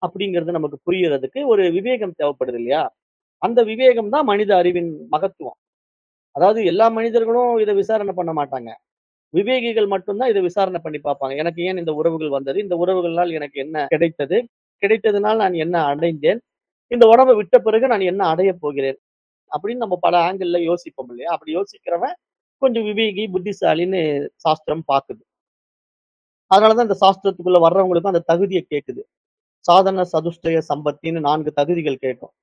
அப்படிங்கிறது நமக்கு புரியறதுக்கு ஒரு விவேகம் தேவைப்படுது இல்லையா? அந்த விவேகம் தான் மனித அறிவின் மகத்துவம். அதாவது எல்லா மனிதர்களும் இத விசாரணை பண்ண மாட்டாங்க. விவேகிகள் மட்டும் தான் இத விசாரணை பண்ணி பார்ப்பாங்க. எனக்கு ஏன் இந்த உறவுகள் வந்தது? இந்த உறவுகள்னால் எனக்கு என்ன கிடைத்தது? கிடைத்ததனால் நான் என்ன அடைந்தேன்? இந்த உடம்ப விட்ட பிறகு நான் என்ன அடையப் போகிறேன்? அப்படின்னு நம்ம பல ஆங்கிள்ல யோசிப்போம் இல்லையா? அப்படி யோசிக்கிறவன் கொஞ்சம் விவேகி, புத்திசாலின்னு சாஸ்திரம் பாக்குது. அதனால தான் இந்த சாஸ்திரத்துக்குள்ள வர்றவங்களுக்கும் அந்த தகுதிய கேக்குது. சாதன, சதுஷ்டய, சம்பத்தின்னு நான்கு தகுதிகள் கேக்கும்.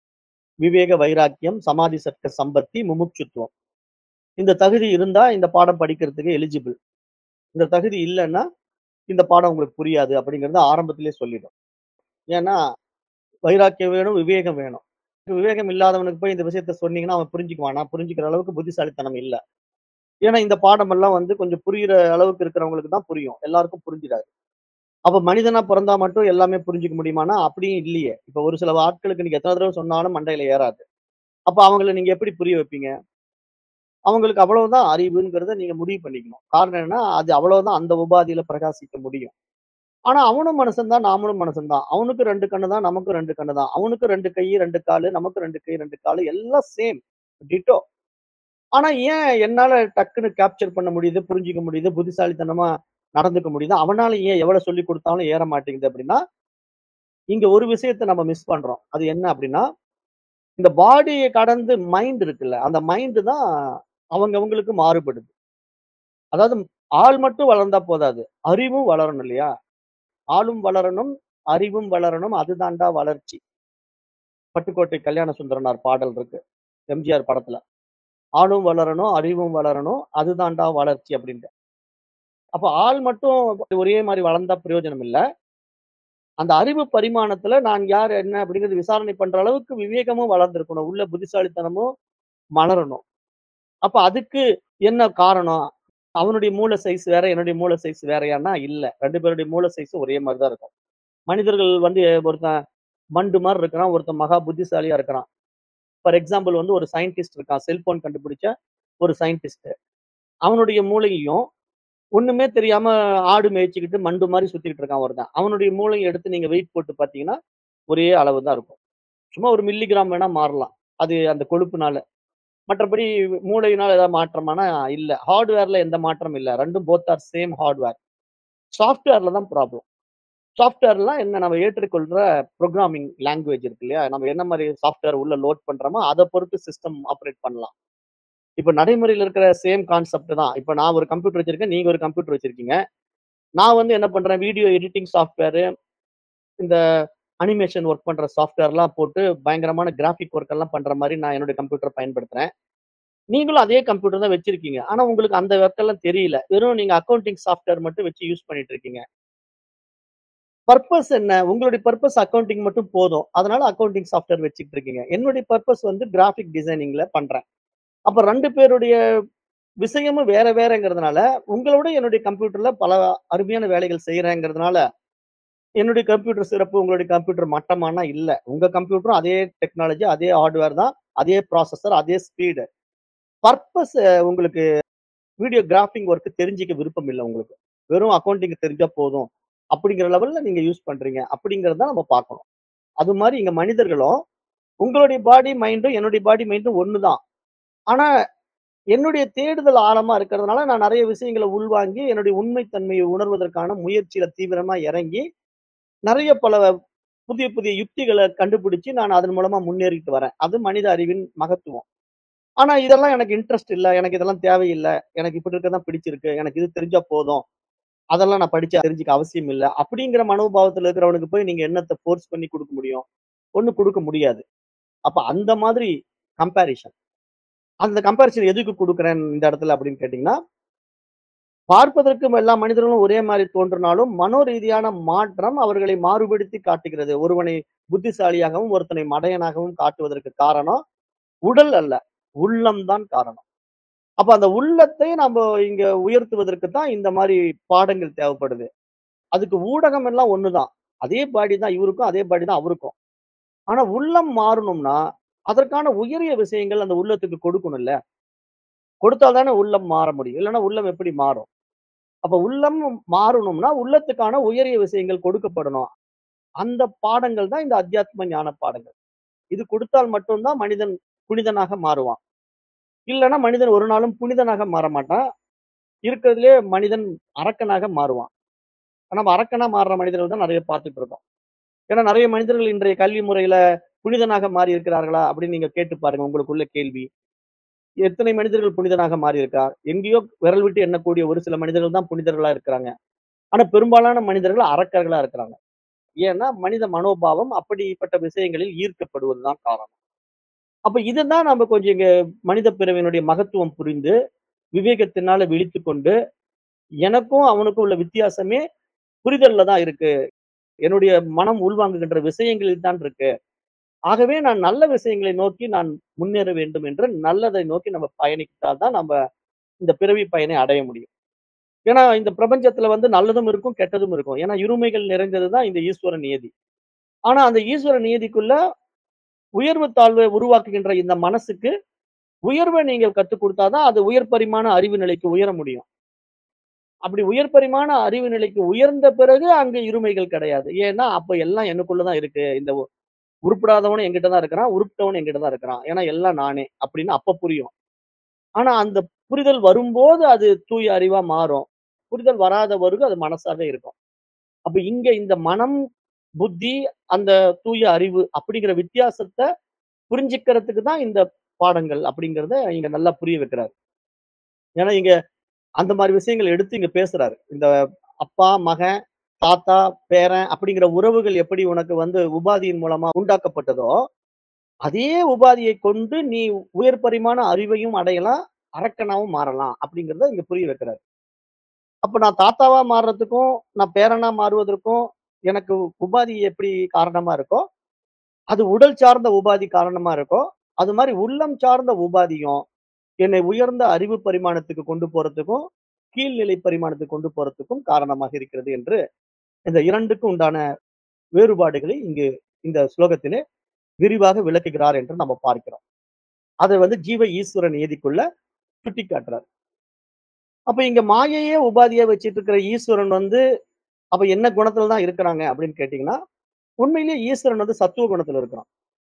விவேக, வைராக்கியம், சமாதி சட்க சம்பத்தி, முமுட்சுத்துவம். இந்த தகுதி இருந்தா இந்த பாடம் படிக்கிறதுக்கு எலிஜிபிள். இந்த தகுதி இல்லன்னா, இந்த பாடம் உங்களுக்கு புரியாது அப்படிங்கிறத ஆரம்பத்திலேயே சொல்லிடும். ஏன்னா, வைராக்கியம் வேணும், விவேகம் வேணும். விவேகம் இல்லாதவனுக்கு போய் இந்த விஷயத்த சொன்னீங்கன்னா, அவன் புரிஞ்சுக்குவானா? புரிஞ்சுக்கிற அளவுக்கு புத்திசாலித்தனம் இல்ல. ஏன்னா, இந்த பாடமெல்லாம் வந்து கொஞ்சம் புரியிற அளவுக்கு இருக்கிறவங்களுக்கு தான் புரியும். எல்லாருக்கும் புரிஞ்சிடாது. அப்ப மனிதனா பொறந்தா மட்டும் எல்லாமே புரிஞ்சுக்க முடியுமான்னா, அப்படியும் இல்லையே. இப்ப ஒரு சில ஆட்களுக்கு நீங்க எத்தன தடவ சொன்னாலும் மண்டையில ஏறாது. அப்ப அவங்கள நீங்க எப்படி புரிய வைப்பீங்க? அவங்களுக்கு அவ்வளவுதான் அறிவுங்கிறத நீங்க முடிவு பண்ணிக்கணும். காரணம் என்னன்னா, அது அவ்வளவுதான் அந்த உபாதியில பிரகாசிக்க முடியும். ஆனா அவனும் மனுஷன் தான், நாமளும் மனுஷன் தான். அவனுக்கும் ரெண்டு கண்ணு தான், நமக்கும் ரெண்டு கண்ணு தான். அவனுக்கும் ரெண்டு கை, ரெண்டு காலு, நமக்கும் ரெண்டு கை, ரெண்டு காலு எல்லாம் சேம். டிட்டோ. ஆனா ஏன் என்னால டக்குன்னு கேப்சர் பண்ண முடியுது, புரிஞ்சுக்க முடியுது, புத்திசாலித்தனமா நடந்துக்க முடியுது. அவனால ஏன் எவ்வளவு சொல்லிக் குடுத்தாலும் ஏற மாட்டேங்குது அப்படின்னா, இங்க ஒரு விஷயத்த நம்ம மிஸ் பண்றோம். அது என்ன அப்படின்னா, இந்த பாடிய கடந்து மைண்ட் இருக்குல்ல, அந்த மைண்ட் தான் அவங்கவங்களுக்கு மாறுபடுது. அதாவது ஆள் மட்டும் வளர்ந்தா போதாது. அறிவும் வளரணும் இல்லையா? ஆளும் வளரணும், அறிவும் வளரணும். அதுதான்டா வளர்ச்சி. பட்டுக்கோட்டை கல்யாண சுந்தரனார் பாடல் இருக்கு. எம்ஜிஆர் படத்துல. ஆளும் வளரணும், அறிவும் வளரணும். அதுதான்டா வளர்ச்சி அப்படின்ட்டு. அப்ப ஆள் மட்டும் ஒரே மாரி வளர்ந்தா பிரயோஜனம் இல்ல. அந்த அறிவு பரிமாணத்துல நான் யார், என்ன அப்படிங்கிறது விசாரணை பண்ற அளவுக்கு விவேகமும் வளர்ந்திருக்கணும். உள்ள புத்திசாலித்தனமும் மலரணும். அப்ப அதுக்கு என்ன காரணம்? அவனுடைய மூளை சைஸ் வேற, என்னுடைய மூளை சைஸ் வேறயான்னா இல்ல. ரெண்டு பேருடைய மூளை சைஸும் ஒரே மாரி தான் இருக்கும். மனிதர்கள் வந்து ஒருத்தன் மண்டு மாரி இருக்கிறான், ஒருத்தன் மகா புத்திசாலியா இருக்கிறான். ஃபார் எக்ஸாம்பிள் வந்து ஒரு சயின்டிஸ்ட் இருக்கான். செல்போன் கண்டுபிடிச்ச ஒரு சயின்டிஸ்ட். அவனுடைய மூளையையும் ஒண்ணுமே தெரியாம ஆடு மேய்ச்சுக்கிட்டு மண்டு மாரி சுத்திட்டு இருக்கான் ஒருத்தன். அவனுடைய மூளைய எடுத்து நீங்க வெயிட் போட்டு பார்த்தீங்கன்னா, ஒரே அளவு தான் இருக்கும். சும்மா ஒரு மில்லிகிராம் வேணா மாறலாம். அது அந்த கொழுப்புனால. மற்றபடி மூளையினால ஏதாவது மாற்றமானா இல்ல. ஹார்ட்வேர்ல எந்த மாற்றமும் இல்ல. ரெண்டும் போத் ஆர் சேம் ஹார்ட்வேர். சாஃப்ட்வேர்ல தான் ப்ராப்ளம். சாஃப்ட்வேர்லாம் என்ன நம்ம ஏற்றுக்கொள்ற புரோகிராமிங் லாங்குவேஜ் இருக்கு இல்லையா? நம்ம என்ன மாரி சாஃப்ட்வேர் உள்ள லோட் பண்றோமோ, அத பொறுத்து சிஸ்டம் ஆப்பரேட் பண்ணலாம். இப்ப நடைமுறையில இருக்கிற சேம் கான்செப்ட் தான். இப்ப நான் ஒரு கம்ப்யூட்டர் வச்சிருக்கேன். நீங்க ஒரு கம்ப்யூட்டர் வச்சிருக்கீங்க. நான் வந்து என்ன பண்றேன், வீடியோ எடிட்டிங் சாஃப்ட்வேர், இந்த அனிமேஷன் வொர்க் பண்ற சாஃப்ட்வேர்லாம் போட்டு பயங்கரமான கிராபிக் வொர்க் எல்லாம் பண்ற மாரி நான் என்னுடைய கம்ப்யூட்டர் பயன்படுத்துறேன். நீங்களும் அதே கம்ப்யூட்டர் தான் வச்சிருக்கீங்க. ஆனா உங்களுக்கு அந்த ஒர்க் எல்லாம் தெரியல. வெறும் நீங்க அக்கவுண்டிங் சாஃப்ட்வேர் மட்டும் வச்சு யூஸ் பண்ணிட்டு இருக்கீங்க. பர்ப்பஸ் என்ன? உங்களுடைய பர்ப்பஸ் அக்கவுண்டிங் மட்டும் போதும். அதனால அக்கவுண்டிங் சாஃப்ட்வேர் வச்சுட்டு இருக்கீங்க. என்னுடைய பர்ப்பஸ் வந்து கிராபிக் டிசைனிங்ல பண்றேன். அப்ப ரெண்டு பேருடைய விஷயமும் வேற வேறங்கிறதுனால, உங்களோட என்னுடைய கம்ப்யூட்டர்ல பல அருமையான வேலைகள் செய்றேங்கிறதுனால, என்னுடைய கம்ப்யூட்டர் சிறப்பு, உங்களுடைய கம்ப்யூட்டர் மட்டமானா இல்ல. உங்க கம்ப்யூட்டரும் அதே டெக்னாலஜி, அதே ஹார்ட்வேர் தான், அதே ப்ராசஸர், அதே ஸ்பீடு. பர்ப்பஸ் உங்களுக்கு வீடியோ கிராபிங் ஒர்க் தெரிஞ்சுக்க விருப்பம் இல்ல உங்களுக்கு. வெறும் அக்கவுண்டிங் தெரிஞ்சா போதும். அப்படிங்கிற லெவல்ல நீங்க யூஸ் பண்றீங்க. அப்படிங்கிறத தான் நம்ம பார்க்கணும். அது மாரி இங்க மனிதர்களும், உங்களுடைய பாடி மைண்டும், என்னுடைய பாடி மைண்டும் ஒண்ணு தான். ஆனா, என்னுடைய தேடுதல் ஆழமா இருக்கிறதுனால, நான் நெறைய விஷயங்கள உள்வாங்கி, என்னுடைய உண்மை தன்மையை உணர்வதற்கான முயற்சியில தீவிரமா இறங்கி, நெறைய பல புதிய, புதிய யுக்திகள கண்டுபிடிச்சு, நான் அதன் மூலமா முன்னேறிட்டு வரேன். அது மனித அறிவின் மகத்துவம். ஆனா, இதெல்லாம் எனக்கு இன்ட்ரெஸ்ட் இல்ல. எனக்கு இதெல்லாம் தேவையில்ல. எனக்கு இப்படி இருக்கிறது தான் பிடிச்சிருக்கு. எனக்கு இது தெரிஞ்சா போதும். அதெல்லாம் நான் படிச்சு தெரிஞ்சுக்க அவசியம் இல்ல. அப்படிங்கிற மனோபாவத்துல இருக்கிறவனுக்கு போய் நீங்க என்னத்த ஃபோர்ஸ் பண்ணி குடுக்க முடியும்? ஒண்ணும் குடுக்க முடியாது. அப்ப அந்த மாதிரி கம்பேரிசன். அந்த கம்பேரிசன் எதுக்கு குடுக்குறேன் இந்த இடத்துல அப்படின்னு கேட்டீங்கன்னா, பார்ப்பதற்கு எல்லா மனிதர்களும் ஒரே மாரி தோன்றினாலும், மனோ ரீதியான மாற்றம் அவர்களை மாறுபடுத்தி காட்டுகிறது. ஒருவனை புத்திசாலியாகவும், ஒருத்தனை மடையனாகவும் காட்டுவதற்கு காரணம் உடல் அல்ல. உள்ளம் தான் காரணம். அப்ப அந்த உள்ளத்தை நம்ப இங்க உயர்த்துவதற்கு தான் இந்த மாரி பாடங்கள் தேவைப்படுது. அதுக்கு ஊடகம் எல்லாம் ஒண்ணுதான். அதே பாடி தான் இவருக்கும், அதே பாடி தான் அவருக்கும். ஆனா உள்ளம் மாறணும்னா, அதற்கான உயரிய விஷயங்கள் அந்த உள்ளத்துக்கு கொடுக்கணும்ல. கொடுத்தா தானே உள்ளம் மாற முடியும். இல்லன்னா உள்ளம் எப்படி மாறும்? அப்ப உள்ளம் மாறணும்னா, உள்ளத்துக்கான உயரிய விஷயங்கள் கொடுக்கப்படணும். அந்த பாடங்கள் தான் இந்த அத்தியாத்ம ஞான பாடங்கள். இது குடுத்தால் மட்டும் தான் மனிதன் புனிதனாக மாறுவான். இல்லன்னா மனிதன் ஒரு நாளும் புனிதனாக மாற மாட்டான். இருக்கிறதிலேயே மனிதன் அரக்கனாக மாறுவான். நம்ம அரக்கனா மாறுற மனிதர்கள் தான் நெறைய பார்த்துட்டு இருக்கோம். ஏன்னா நெறைய மனிதர்கள் இன்றைய கல்வி முறையில புனிதனாக மாறி இருக்கிறார்களா? அப்படின்னு நீங்க கேட்டு பாருங்க. உங்களுக்குள்ள கேள்வி. எத்தனை மனிதர்கள் புனிதனாக மாறியிருக்கா? எங்கேயோ விரல் விட்டு எண்ணக்கூடிய ஒரு சில மனிதர்கள் தான் புனிதர்களா இருக்கிறாங்க. ஆனா பெரும்பாலான மனிதர்கள் அரக்கர்களா இருக்கிறாங்க. ஏன்னா மனித மனோபாவம் அப்படிப்பட்ட விஷயங்களில் ஈர்க்கப்படுவது தான் காரணம். அப்ப இதுதான் நம்ம கொஞ்சம் இங்க மனித பிறவியினுடைய மகத்துவம் புரிந்து, விவேகத்தினால விழித்துக் கொண்டு, எனக்கும் அவனுக்கும் உள்ள வித்தியாசமே புரிதல்ல தான் இருக்கு. என்னுடைய மனம் உள்வாங்குகின்ற விஷயங்களில் தான் இருக்கு. ஆகவே நான் நல்ல விஷயங்களை நோக்கி நான் முன்னேற வேண்டும் என்று நல்லதை நோக்கி நம்ம பயணித்தா தான் நம்ம இந்த பிறவி பயனை அடைய முடியும். ஏன்னா இந்த பிரபஞ்சத்துல வந்து நல்லதும் இருக்கும், கெட்டதும் இருக்கும். ஏன்னா இருமைகள் நிறைந்தது தான் இந்த ஈஸ்வர நியதி. ஆனா அந்த ஈஸ்வர நியதிக்குள்ள உயர்வு தாழ்வை உருவாக்குகின்ற இந்த மனசுக்கு உயர்வ நீங்க கத்துக் குடுத்தா தான் அது உயர் பரிமாண அறிவு நிலைக்கு உயர முடியும். அப்படி உயர் பரிமாண அறிவு நிலைக்கு உயர்ந்த பிறகு அங்க இருமைகள் கிடையாது. ஏன்னா அப்ப எல்லாம் எனக்குள்ள தான் இருக்கு. இந்த உ உருப்படாதவனும் என்கிட்ட தான் இருக்கிறான். உருப்பிட்டவனும் என்கிட்ட தான் இருக்கிறான். ஏன்னா எல்லாம் நானே அப்படின்னு அப்ப புரியும். ஆனா அந்த புரிதல் வரும்போது அது தூய அறிவா மாறும். புரிதல் வராத வரைக்கும் அது மனசாக இருக்கும். அப்ப இங்க இந்த மனம், புத்தி, அந்த தூய அறிவு அப்படிங்கிற வித்தியாசத்த புரிஞ்சுக்கிறதுக்கு தான் இந்த பாடங்கள் அப்படிங்கிறத இங்க நல்லா புரிய வைக்கிறாரு. ஏன்னா இங்க அந்த மாரி விஷயங்கள் எடுத்து இங்க பேசுறாரு. இந்த அப்பா, மகன், தாத்தா, பேரன் அப்படிங்கிற உறவுகள் எப்படி உனக்கு வந்து உபாதியின் மூலமா உண்டாக்கப்பட்டதோ, அதே உபாதியை கொண்டு நீ உயர் பரிமாண அறிவையும் அடையலாம், அரக்கனாவும் மாறலாம் அப்படிங்கிறத இங்க புரிய வைக்கிறாரு. அப்ப நான் தாத்தாவா மாறுறதுக்கும், நான் பேரனா மாறுவதற்கும் எனக்கு உபாதி எப்படி காரணமா இருக்கோ, அது உடல் சார்ந்த உபாதி காரணமா இருக்கும். அது மாரி உள்ளம் சார்ந்த உபாதியும் என்னை உயர்ந்த அறிவு பரிமாணத்துக்கு கொண்டு போறதுக்கும், கீழ்நிலை பரிமாணத்துக்கு கொண்டு போறதுக்கும் காரணமாக இருக்கிறது என்று இந்த இரண்டுக்கும் உண்டான வேறுபாடுகளை இங்கு இந்த ஸ்லோகத்திலே விரிவாக விளக்குகிறார் என்று நம்ம பார்க்கிறோம். அத வந்து ஜீவ ஈஸ்வர நியதிக்குள்ள சுட்டிக்காட்டுறார். அப்ப இங்க மாயையே உபாதியா வச்சுட்டு இருக்கிற ஈஸ்வரன் வந்து அப்ப என்ன குணத்துல தான் இருக்கிறாங்க அப்படின்னு கேட்டீங்கன்னா, உண்மையிலேயே ஈஸ்வரன் வந்து சத்துவ குணத்துல இருக்கிறான்.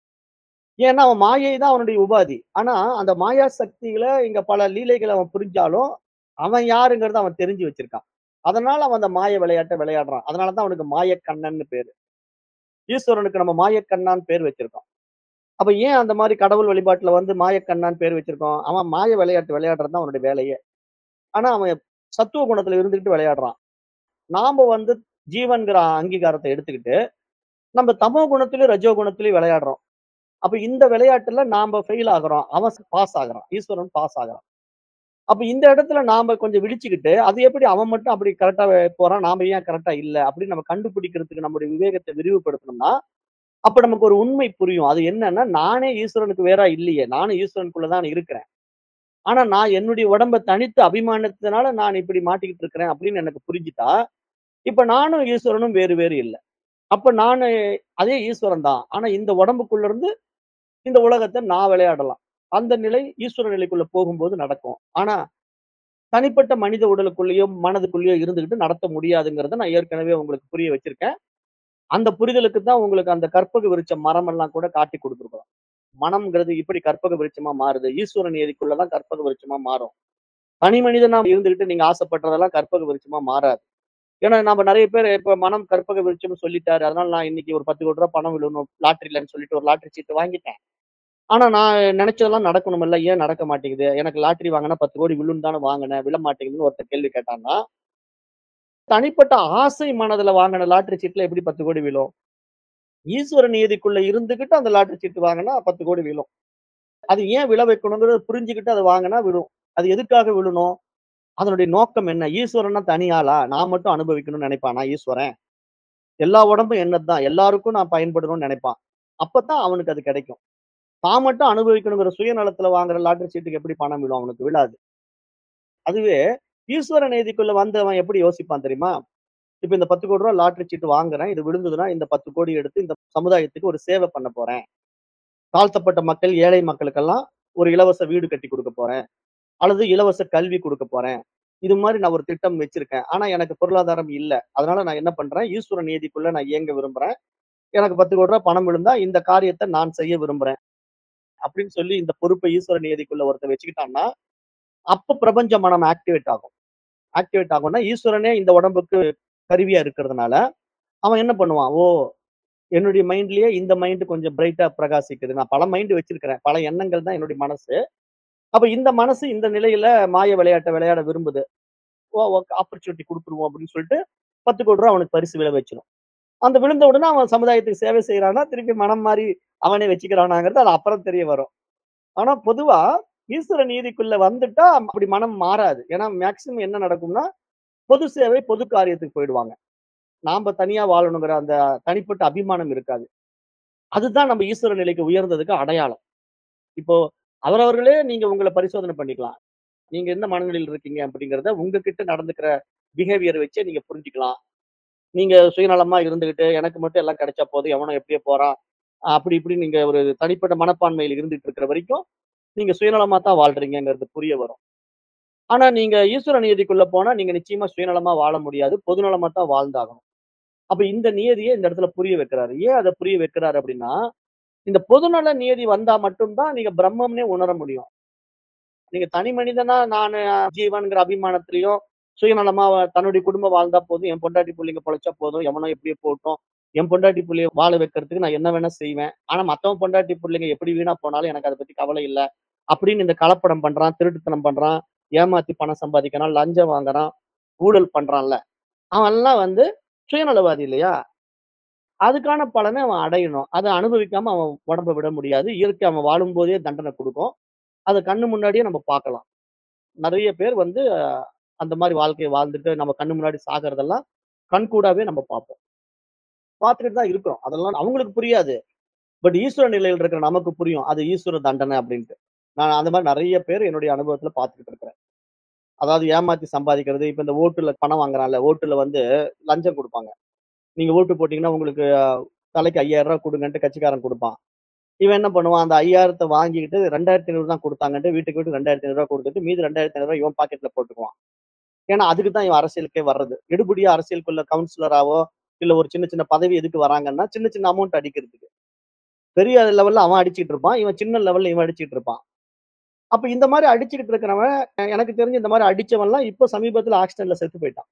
ஏன்னா அவன் மாயை தான் அவனுடைய உபாதி. ஆனா அந்த மாயா சக்திகள இங்க பல லீலைகள அவன் புரிஞ்சாலும், அவன் யாருங்கிறத அவன் தெரிஞ்சு வச்சிருக்கான். அதனால அவன் அந்த மாய விளையாட்ட விளையாடுறான். அதனால தான் அவனுக்கு மாயக்கண்ணன்னு பேரு. ஈஸ்வரனுக்கு நம்ம மாயக்கண்ணான்னு பேர் வச்சிருக்கோம். அப்ப ஏன் அந்த மாரி கடவுள் வழிபாட்டுல வந்து மாயக்கண்ணான்னு பேர் வச்சிருக்கோம்? அவன் மாய விளையாட்டு விளையாடுறது தான் அவனுடைய வேலையே. ஆனா அவன் சத்துவ குணத்துல இருந்துகிட்டு விளையாடுறான். நாம வந்து ஜீவன்கிற அங்கீகாரத்த எடுத்துக்கிட்டு, நம்ம தமோ குணத்திலயும், ரஜோ குணத்திலயும் விளையாடுறோம். அப்ப இந்த விளையாட்டுல நாம ஃபெயில் ஆகுறோம். அவன் பாஸ் ஆகுறான். ஈஸ்வரன் பாஸ் ஆகுறான். அப்ப இந்த இடத்துல நாம கொஞ்சம் விழிச்சுக்கிட்டு, அது எப்படி அவன் மட்டும் அப்படி கரெக்ட்டா போறான், நாம ஏன் கரெக்ட்டா இல்ல அப்படின்னு நம்ம கண்டுபிடிக்கிறதுக்கு நம்முடைய விவேகத்த விரிவுபடுத்தணும்னா, அப்ப நமக்கு ஒரு உண்மை புரியும். அது என்னன்னா, நானே ஈஸ்வரனுக்கு வேறா இல்லையே. நானும் ஈஸ்வரனுக்குள்ள தான் இருக்கிறேன். ஆனா நான் என்னுடைய உடம்ப தனித்து அபிமானத்தினால நான் இப்படி மாட்டிக்கிட்டு இருக்கிறேன் அப்படின்னு எனக்கு புரிஞ்சுட்டா, இப்ப நானும் ஈஸ்வரனும் வேறு வேறு இல்ல. அப்ப நானு அதே ஈஸ்வரன் தான். ஆனா இந்த உடம்புக்குள்ள இருந்து இந்த உலகத்த நான் விளையாடலாம். அந்த நிலை ஈஸ்வர நிலைக்குள்ள போகும்போது நடக்கும். ஆனா தனிப்பட்ட மனித உடலுக்குள்ளேயோ, மனதுக்குள்ளேயோ இருந்துகிட்டு நடத்த முடியாதுங்கிறத நான் ஏற்கனவே உங்களுக்கு புரிய வச்சிருக்கேன். அந்த புரிதலுக்கு தான் உங்களுக்கு அந்த கற்பக விருட்ச மரமெல்லாம் கூட காட்டிக் குடுத்துருக்கிறோம். மனம்ங்கிறது இப்படி கற்பக விருட்சமா மாறுது. ஈஸ்வர நியதிக்குள்ள தான் கற்பக விருட்சமா மாறும். தனி மனிதனா இருந்துகிட்டு நீங்க ஆசைப்படுறதெல்லாம் கற்பக விருட்சமா மாறாது. ஏன்னா நம்ம நெறைய பேர் இப்ப மனம் கற்பக விருட்சம்னு சொல்லிட்டாரு. அதனால நான் இன்னைக்கு ஒரு பத்து கோடி ரூபாய் பணம் விழணும் லாட்டரிலன்னு சொல்லிட்டு ஒரு லாட்டரி சீட்டு வாங்கிட்டேன். ஆனா நான் நெனைச்சதெல்லாம் நடக்கணும்ல்ல. ஏன் நடக்க மாட்டேங்குது? எனக்கு லாட்டரி வாங்குனா பத்து கோடி விழுன்னு தானே வாங்குனேன். விழ மாட்டேங்குதுன்னு ஒருத்தன் கேள்வி கேட்டான்னா, தனிப்பட்ட ஆசை மனதுல வாங்குன லாட்டரி சீட்ல எப்படி பத்து கோடி விழும்? ஈஸ்வர நியதிக்குள்ள இருந்துகிட்டு அந்த லாட்டரி சீட்டு வாங்குனா பத்து கோடி விழும். அது ஏன் விழ வைக்கணுங்கிறத புரிஞ்சுகிட்டு அத வாங்குனா விழும். அது எதுக்காக விழணும்? அதனுடைய நோக்கம் என்ன? ஈஸ்வரன்னா தனி ஆளா? நான் மட்டும் அனுபவிக்கணும்னு நெனைப்பானா ஈஸ்வரன்? எல்லா உடம்பும் என்னது தான். எல்லாருக்கும் நான் பயன்படணும்னு நெனைப்பான். அப்பத்தான் அவனுக்கு அது கிடைக்கும். தான் மட்டும் அனுபவிக்கணுங்கிற சுயநலத்துல வாங்குற லாட்டரி சீட்டுக்கு எப்படி பணம் விழும்? அவனுக்கு விழாது. அதுவே ஈஸ்வர நியதிக்குள்ள வந்தவன் எப்படி யோசிப்பான் தெரியுமா? இப்ப இந்த பத்து கோடி ரூபாய் லாட்டரி சீட்டு வாங்குறேன். இது விழுந்ததுன்னா இந்த பத்து கோடி எடுத்து இந்த சமுதாயத்துக்கு ஒரு சேவை பண்ண போறேன். தாழ்த்தப்பட்ட மக்கள், ஏழை மக்களுக்கெல்லாம் ஒரு இலவச வீடு கட்டி குடுக்க போறேன். அல்லது இலவச கல்வி குடுக்க போறேன். இது மாரி நான் ஒரு திட்டம் வச்சிருக்கேன். ஆனா எனக்கு பொருளாதாரம் இல்ல. அதனால நான் என்ன பண்றேன், ஈஸ்வர நீதிக்குள்ள நான் இயங்க விரும்புறேன். எனக்கு பத்து கோடி ரூபாய் பணம் விழுந்தா இந்த காரியத்த நான் செய்ய விரும்புறேன். அப்படின்னு சொல்லி இந்த பொறுப்பை ஈஸ்வர நியதிக்குள்ள ஒருத்தன் வச்சுக்கிட்டான்னா, அப்ப பிரபஞ்ச மனம் ஆக்டிவேட் ஆகும். ஆக்டிவேட் ஆகும்னா, ஈஸ்வரனே இந்த உடம்புக்கு கருவியா இருக்கிறதுனால, அவன் என்ன பண்ணுவான்? ஓ! என்னுடைய மைண்ட்லயே இந்த மைண்ட் கொஞ்சம் பிரைட்டா பிரகாசிக்குது. நான் பல மைண்ட் வச்சிருக்கிறேன். பல எண்ணங்கள் தான் என்னுடைய மனசு. அப்ப இந்த மனசு இந்த நிலையில மாய விளையாட்ட விளையாட விரும்புது. ஓ! ஓகே ஆப்பர்ச்சுனிட்டி குடுத்துருவோம் அப்படின்னு சொல்லிட்டு பத்து கோடி ரூபாய் அவனுக்கு பரிசு விழ வச்சிரும். அந்த விழுந்த உடனே அவன் சமுதாயத்துக்கு சேவை செய்றான்னா, திருப்பி மனம் மாறி அவனே வச்சுக்கிறானாங்கிறது அது அப்புறம் தெரிய வரும். ஆனா பொதுவா ஈஸ்வர நீதிக்குள்ள வந்துட்டா அப்படி மனம் மாறாது. ஏன்னா மேக்ஸிமம் என்ன நடக்கும்னா, பொது சேவை, பொது காரியத்துக்கு போயிடுவாங்க. நாம தனியா வாழணுங்கிற அந்த தனிப்பட்ட அபிமானம் இருக்காது. அதுதான் நம்ம ஈஸ்வர நிலைக்கு உயர்ந்ததுக்கு அடையாளம். இப்போ அவரவர்களே நீங்க உங்கள பரிசோதனை பண்ணிக்கலாம். நீங்க என்ன மனநிலையில இருக்கீங்க அப்படிங்கிறத உங்ககிட்ட நடந்துக்கிற பிஹேவியர் வச்சே நீங்க புரிஞ்சுக்கலாம். நீங்க சுயநலமா இருந்துகிட்டு, எனக்கு மட்டும் எல்லாம் கிடைச்சா போதும், எவனோ எப்படியோ போறான். அப்படி இப்படி நீங்க ஒரு தனிப்பட்ட மனப்பான்மையில இருந்துட்டு இருக்கிற வரைக்கும், நீங்க சுயநலமா தான் வாழ்றீங்கங்கிறது புரிய வரும். ஆனா நீங்க ஈஸ்வர நியதிக்குள்ள போனா, நீங்க நிச்சயமா சுயநலமா வாழ முடியாது. பொதுநலமா தான் வாழ்ந்தாகணும். அப்ப இந்த நியதிய இந்த இடத்துல புரிய வைக்கிறாரு. ஏன் அத புரிய வைக்கிறாரு அப்படின்னா, இந்த பொதுநல நியதி வந்தா மட்டும் தான் நீங்க பிரம்மம்னே உணர முடியும். நீங்க தனி மனிதனா நானு ஜீவன்ங்கிற அபிமானத்திலயும், சுயநலமா வ- தன்னுடைய குடும்பம் வாழ்ந்தா போதும், என் பொண்டாட்டி புள்ளைங்க பொழச்சா போதும், எவனோ எப்படியோ போகட்டும். என் பொண்டாட்டி புள்ளைய வாழ வைக்கிறதுக்கு நான் என்ன வேணா செய்வேன். ஆனா மத்தவன் பொண்டாட்டி புள்ளைங்க எப்படி வீணா போனாலும் எனக்கு அத பத்தி கவலை இல்ல. அப்படின்னு இந்த கலப்படம் பண்றான், திருட்டுத்தனம் பண்றான், ஏமாத்தி பணம் சம்பாதிக்கிறான், லஞ்சம் வாங்குறான், ஊழல் பண்றான்ல. அவன்லாம் வந்து சுயநலவாதி இல்லையா? அதுக்கான பலன அவன் அடையணும். அத அனுபவிக்காம அவன் உடம்ப விட முடியாது. இயற்கை அவன் வாழும்போதே தண்டனை குடுக்கும். அத கண்ணு முன்னாடியே நம்ம பார்க்கலாம். நெறைய பேர் வந்து அஹ், அந்த மாரி வாழ்க்கைய வாழ்ந்துட்டு நம்ம கண்ணு முன்னாடி சாகறதெல்லாம் கண்கூடாவே நம்ம பார்ப்போம். பார்த்துட்டு தான் இருக்கிறோம். அதெல்லாம் அவங்களுக்கு புரியாது. பட் ஈஸ்வர நிலையில இருக்கிற நமக்கு புரியும். அது ஈஸ்வர தண்டனை அப்டின்ட்டு. நான் அந்த மாரி நெறைய பேர் என்னுடைய அனுபவத்துல பார்த்துக்கிட்டு இருக்கிறேன். அதாவது ஏமாத்தி சம்பாதிக்கிறது. இப்ப இந்த ஓட்டுல பணம் வாங்குறான்ல, ஓட்டுல வந்து லஞ்சம் குடுப்பாங்க. நீங்க ஓட்டு போட்டீங்கன்னா உங்களுக்கு அஹ், தலைக்கு ரூ. ஐயாயிரம் குடுங்கன்ட்டு கட்சிக்காரன் குடுப்பான். இவன் என்ன பண்ணுவான், அந்த ஐயாயிரம் வாங்கிக்கிட்டு இரண்டாயிரத்து ஐநூறு தான் குடுத்தாங்கன்ட்டு வீட்டுக்கு வீட்டுக்கு ரூ. இரண்டாயிரத்து ஐநூறு குடுத்துட்டு மீதி ரூ. இரண்டாயிரத்து ஐநூறு இவன் பாக்கெட்ல போட்டுக்குவான். ஏன்னா, அதுக்கு தான் இவன் அரசியலுக்கே வர்றது. எடுபிடியா அரசியலுக்குள்ள கவுன்சிலராவோ, இல்ல ஒரு சின்ன சின்ன பதவி எதுக்கு வராங்கன்னா, சின்ன சின்ன அமௌண்ட் அடிக்கிறதுக்கு. பெரிய லெவல்ல அவன் அடிச்சிட்டு இருப்பான். இவன் சின்ன லெவல்ல இவன் அடிச்சிட்டு இருப்பான். அப்ப இந்த மாரி அடிச்சுக்கிட்டு இருக்கிறவன், அ எனக்கு தெரிஞ்சு இந்த மாரி அடிச்சவன்லாம் இப்ப சமீபத்துல ஆக்சிடென்ட்ல செத்து போயிட்டான்.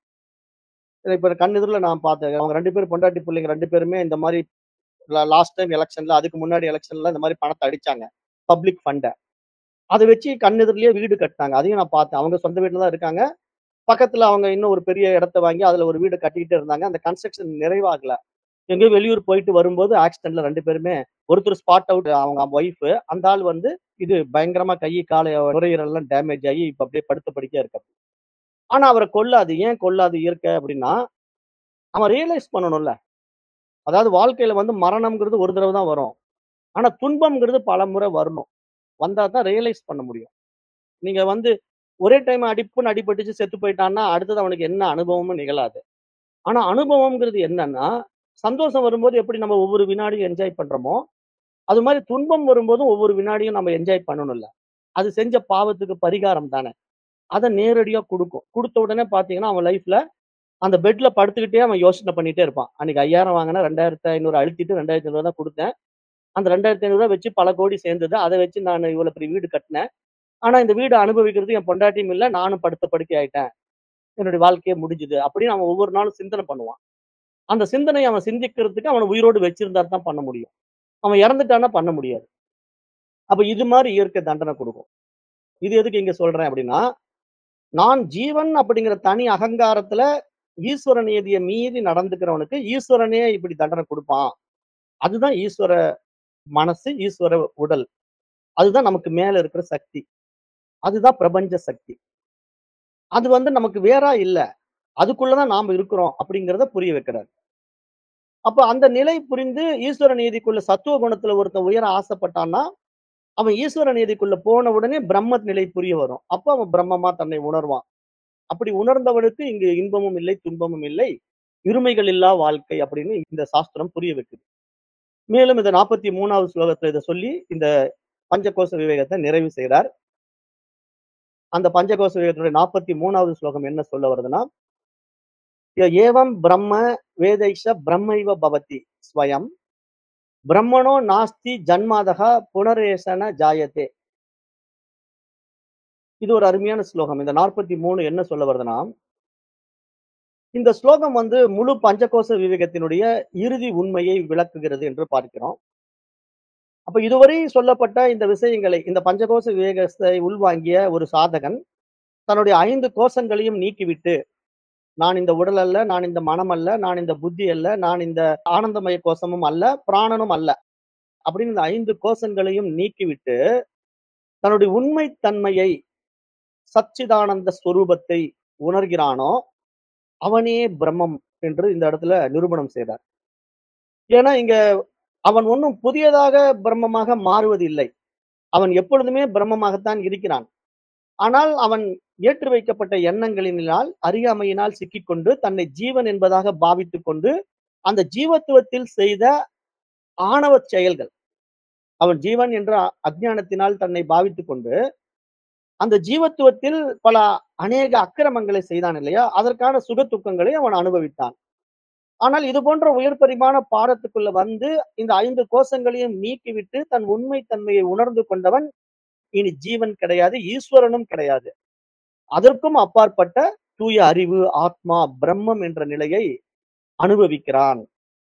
இப்ப கண் எதிர்ல நான் பார்த்தேன். அவங்க ரெண்டு பேரும் பொண்டாட்டி புள்ளைங்க ரெண்டு பேருமே இந்த மாரி லா லாஸ்ட் டைம் எலக்ஷன்ல அதுக்கு முன்னாடி எலக்ஷன்ல இந்த மாரி பணத்த அடிச்சாங்க. பப்ளிக் ஃபண்ட. அத வச்சு கண் எதிர்லயே வீடு கட்டுனாங்க. அதையும் நான் பார்த்தேன். அவங்க சொந்த வீட்ல தான் இருக்காங்க. பக்கத்துல அவங்க இன்னும் ஒரு பெரிய இடத்த வாங்கி அதுல ஒரு வீடு கட்டிக்கிட்டே இருந்தாங்க. அந்த கன்ஸ்ட்ரக்ஷன் நிறைவாகல. எங்கேயோ வெளியூர் போயிட்டு வரும்போது ஆக்சிடென்ட்ல ரெண்டு பேருமே ஒருத்தர் ஸ்பாட் அவுட் அவங்க ஒய்ஃப். அந்த ஆள் வந்து இது பயங்கரமா கை, கால் நுரையீரல்லாம் டேமேஜ் ஆகி இப்ப அப்படியே படுத்த படுக்கையா இருக்காரு. ஆனா அவர கொல்லாது. ஏன் கொல்லாது இயற்கை அப்படின்னா, அவன் ரியலைஸ் பண்ணணும்ல. அதாவது வாழ்க்கையில வந்து மரணம்ங்கிறது ஒரு தடவ தான் வரும். ஆனா துன்பம்ங்கிறது பலமுறை வரணும். வந்தா தான் ரியலைஸ் பண்ண முடியும். நீங்க வந்து ஒரே டைம் அடிப்புன்னு அடிபட்டுச்சு செத்து போயிட்டான்னா, அடுத்தது அவனுக்கு என்ன அனுபவமும் நிகழாது. ஆனா அனுபவம்ங்கிறது என்னன்னா, சந்தோஷம் வரும்போது எப்படி நம்ம ஒவ்வொரு வினாடியும் என்ஜாய் பண்றோமோ, அது மாரி துன்பம் வரும்போதும் ஒவ்வொரு வினாடியும் நம்ம என்ஜாய் பண்ணணும்ல. அது செஞ்ச பாவத்துக்கு பரிகாரம் தானே. அத நேரடியா குடுக்கும். குடுத்த உடனே பார்த்தீங்கன்னா, அவன் லைஃப்ல அந்த பெட்ல படுத்துக்கிட்டே அவன் யோசனை பண்ணிட்டே இருப்பான். அன்னைக்கு ஐயாயிரம் வாங்குனேன் இரண்டாயிரத்து ஐநூறு அழுத்திட்டு ரூ. இரண்டாயிரத்து ஐநூறு தான் குடுத்தேன். அந்த ரூ. இரண்டாயிரத்து ஐநூறு வச்சு பல கோடி சேர்ந்தது. அத வச்சு நானு இவ்வளவு பெரிய வீடு கட்டுனேன். ஆனா இந்த வீடு அனுபவிக்கிறது என் பொண்டாட்டியும் இல்ல. நானும் படுத்த படுக்கை ஆயிட்டேன். என்னுடைய வாழ்க்கையே முடிஞ்சுது. அப்படின்னு அவன் ஒவ்வொரு நாளும் சிந்தனை பண்ணுவான். அந்த சிந்தனைய அவன் சிந்திக்கிறதுக்கு அவன உயிரோடு வச்சிருந்தா தான் பண்ண முடியும். அவன் இறந்துட்டான்னா பண்ண முடியாது. அப்ப இது மாரி இயற்கை தண்டனை குடுக்கும். இது எதுக்கு இங்க சொல்றேன் அப்படின்னா, நான் ஜீவன் அப்படிங்கிற தனி அகங்காரத்துல ஈஸ்வர நியதிய மீறி நடந்துக்கிறவனுக்கு ஈஸ்வரனே இப்படி தண்டனை குடுப்பான். அதுதான் ஈஸ்வர மனசு, ஈஸ்வர உடல். அதுதான் நமக்கு மேல இருக்கிற சக்தி. அதுதான் பிரபஞ்ச சக்தி. அது வந்து நமக்கு வேறா இல்ல. அதுக்குள்ள தான் நாம இருக்கிறோம் அப்படிங்கிறத புரிய வைக்கிறார். அப்ப அந்த நிலை புரிந்து ஈஸ்வர நீதிக்குள்ள சத்துவ குணத்துல ஒருத்தன் உயர ஆசைப்பட்டான்னா, அவன் ஈஸ்வர நீதிக்குள்ள போன உடனே பிரம்ம நிலை புரிய வரும். அப்ப அவன் பிரம்மமா தன்னை உணர்வான். அப்படி உணர்ந்தவனுக்கு இங்கு இன்பமும் இல்லை, துன்பமும் இல்லை. இருமைகள் இல்லா வாழ்க்கை அப்படின்னு இந்த சாஸ்திரம் புரிய வைக்குது. மேலும் இந்த நாற்பத்தி மூன்றாவது ஸ்லோகத்துல இத சொல்லி இந்த பஞ்சகோச விவேகத்த நிறைவு செய்றார். அந்த பஞ்சகோச விவேகத்தினுடைய நாற்பத்தி மூணாவது ஸ்லோகம் என்ன சொல்ல வருதுன்னா, ய ஏவம் பிரம்ம வேதைஷ பிரம்மைவ பவதி ஸ்வயம் பிரம்மணோ நாஸ்தி ஜன்மாதகா புனரேசன ஜாயதே. இது ஒரு அருமையான ஸ்லோகம். இந்த நாற்பத்தி மூணு என்ன சொல்ல வருதுன்னா, இந்த ஸ்லோகம் வந்து முழு பஞ்சகோச விவேகத்தினுடைய இறுதி உண்மையை விளக்குகிறது என்று பார்க்கிறோம். அப்ப இதுவரை சொல்லப்பட்ட இந்த விஷயங்களை, இந்த பஞ்சகோச விவேகத்தை உள்வாங்கிய ஒரு சாதகன், தன்னுடைய ஐந்து கோசங்களையும் நீக்கிவிட்டு, நான் இந்த உடல் அல்ல, நான் இந்த மனம் அல்ல, நான் இந்த புத்தி அல்ல, நான் இந்த ஆனந்தமய கோசமும் அல்ல, பிராணனும் அல்ல. அப்படின்னு இந்த ஐந்து கோசங்களையும் நீக்கிவிட்டு, தன்னுடைய உண்மை தன்மையை, சச்சிதானந்த ஸ்வரூபத்தை உணர்கிறானோ, அவனே பிரம்மம் என்று இந்த இடத்துல நிரூபணம் செய்றார். ஏன்னா, இங்க அவன் ஒண்ணும் புதியதாக பிரம்மமாக மாறுவதில்லை. அவன் எப்பொழுதுமே பிரம்மமாகத்தான் இருக்கிறான். ஆனால் அவன் ஏற்றி வைக்கப்பட்ட எண்ணங்களினால், அறியாமையினால் சிக்கிக்கொண்டு, தன்னை ஜீவன் என்பதாக பாவித்துக் கொண்டு, அந்த ஜீவத்துவத்தில் செய்த ஆணவச் செயல்கள். அவன் ஜீவன் என்ற அஞ்ஞானத்தினால் தன்னை பாவித்துக் கொண்டு, அந்த ஜீவத்துவத்தில் பல அநேக அக்கிரமங்களை செய்தான் இல்லையா? அதற்கான சுக துக்கங்களை அவன் அனுபவித்தான். ஆனால் இது போன்ற உயர் பரிமாண பாடத்துக்குள்ள வந்து, இந்த ஐந்து கோசங்களையும் நீக்கிவிட்டு, தன் உண்மை தன்மையை உணர்ந்து கொண்டவன், இனி ஜீவன் கிடையாது, ஈஸ்வரனும் கிடையாது. அதற்கும் அப்பாற்பட்ட தூய அறிவு, ஆத்மா, பிரம்மம் என்ற நிலையை அனுபவிக்கிறான்.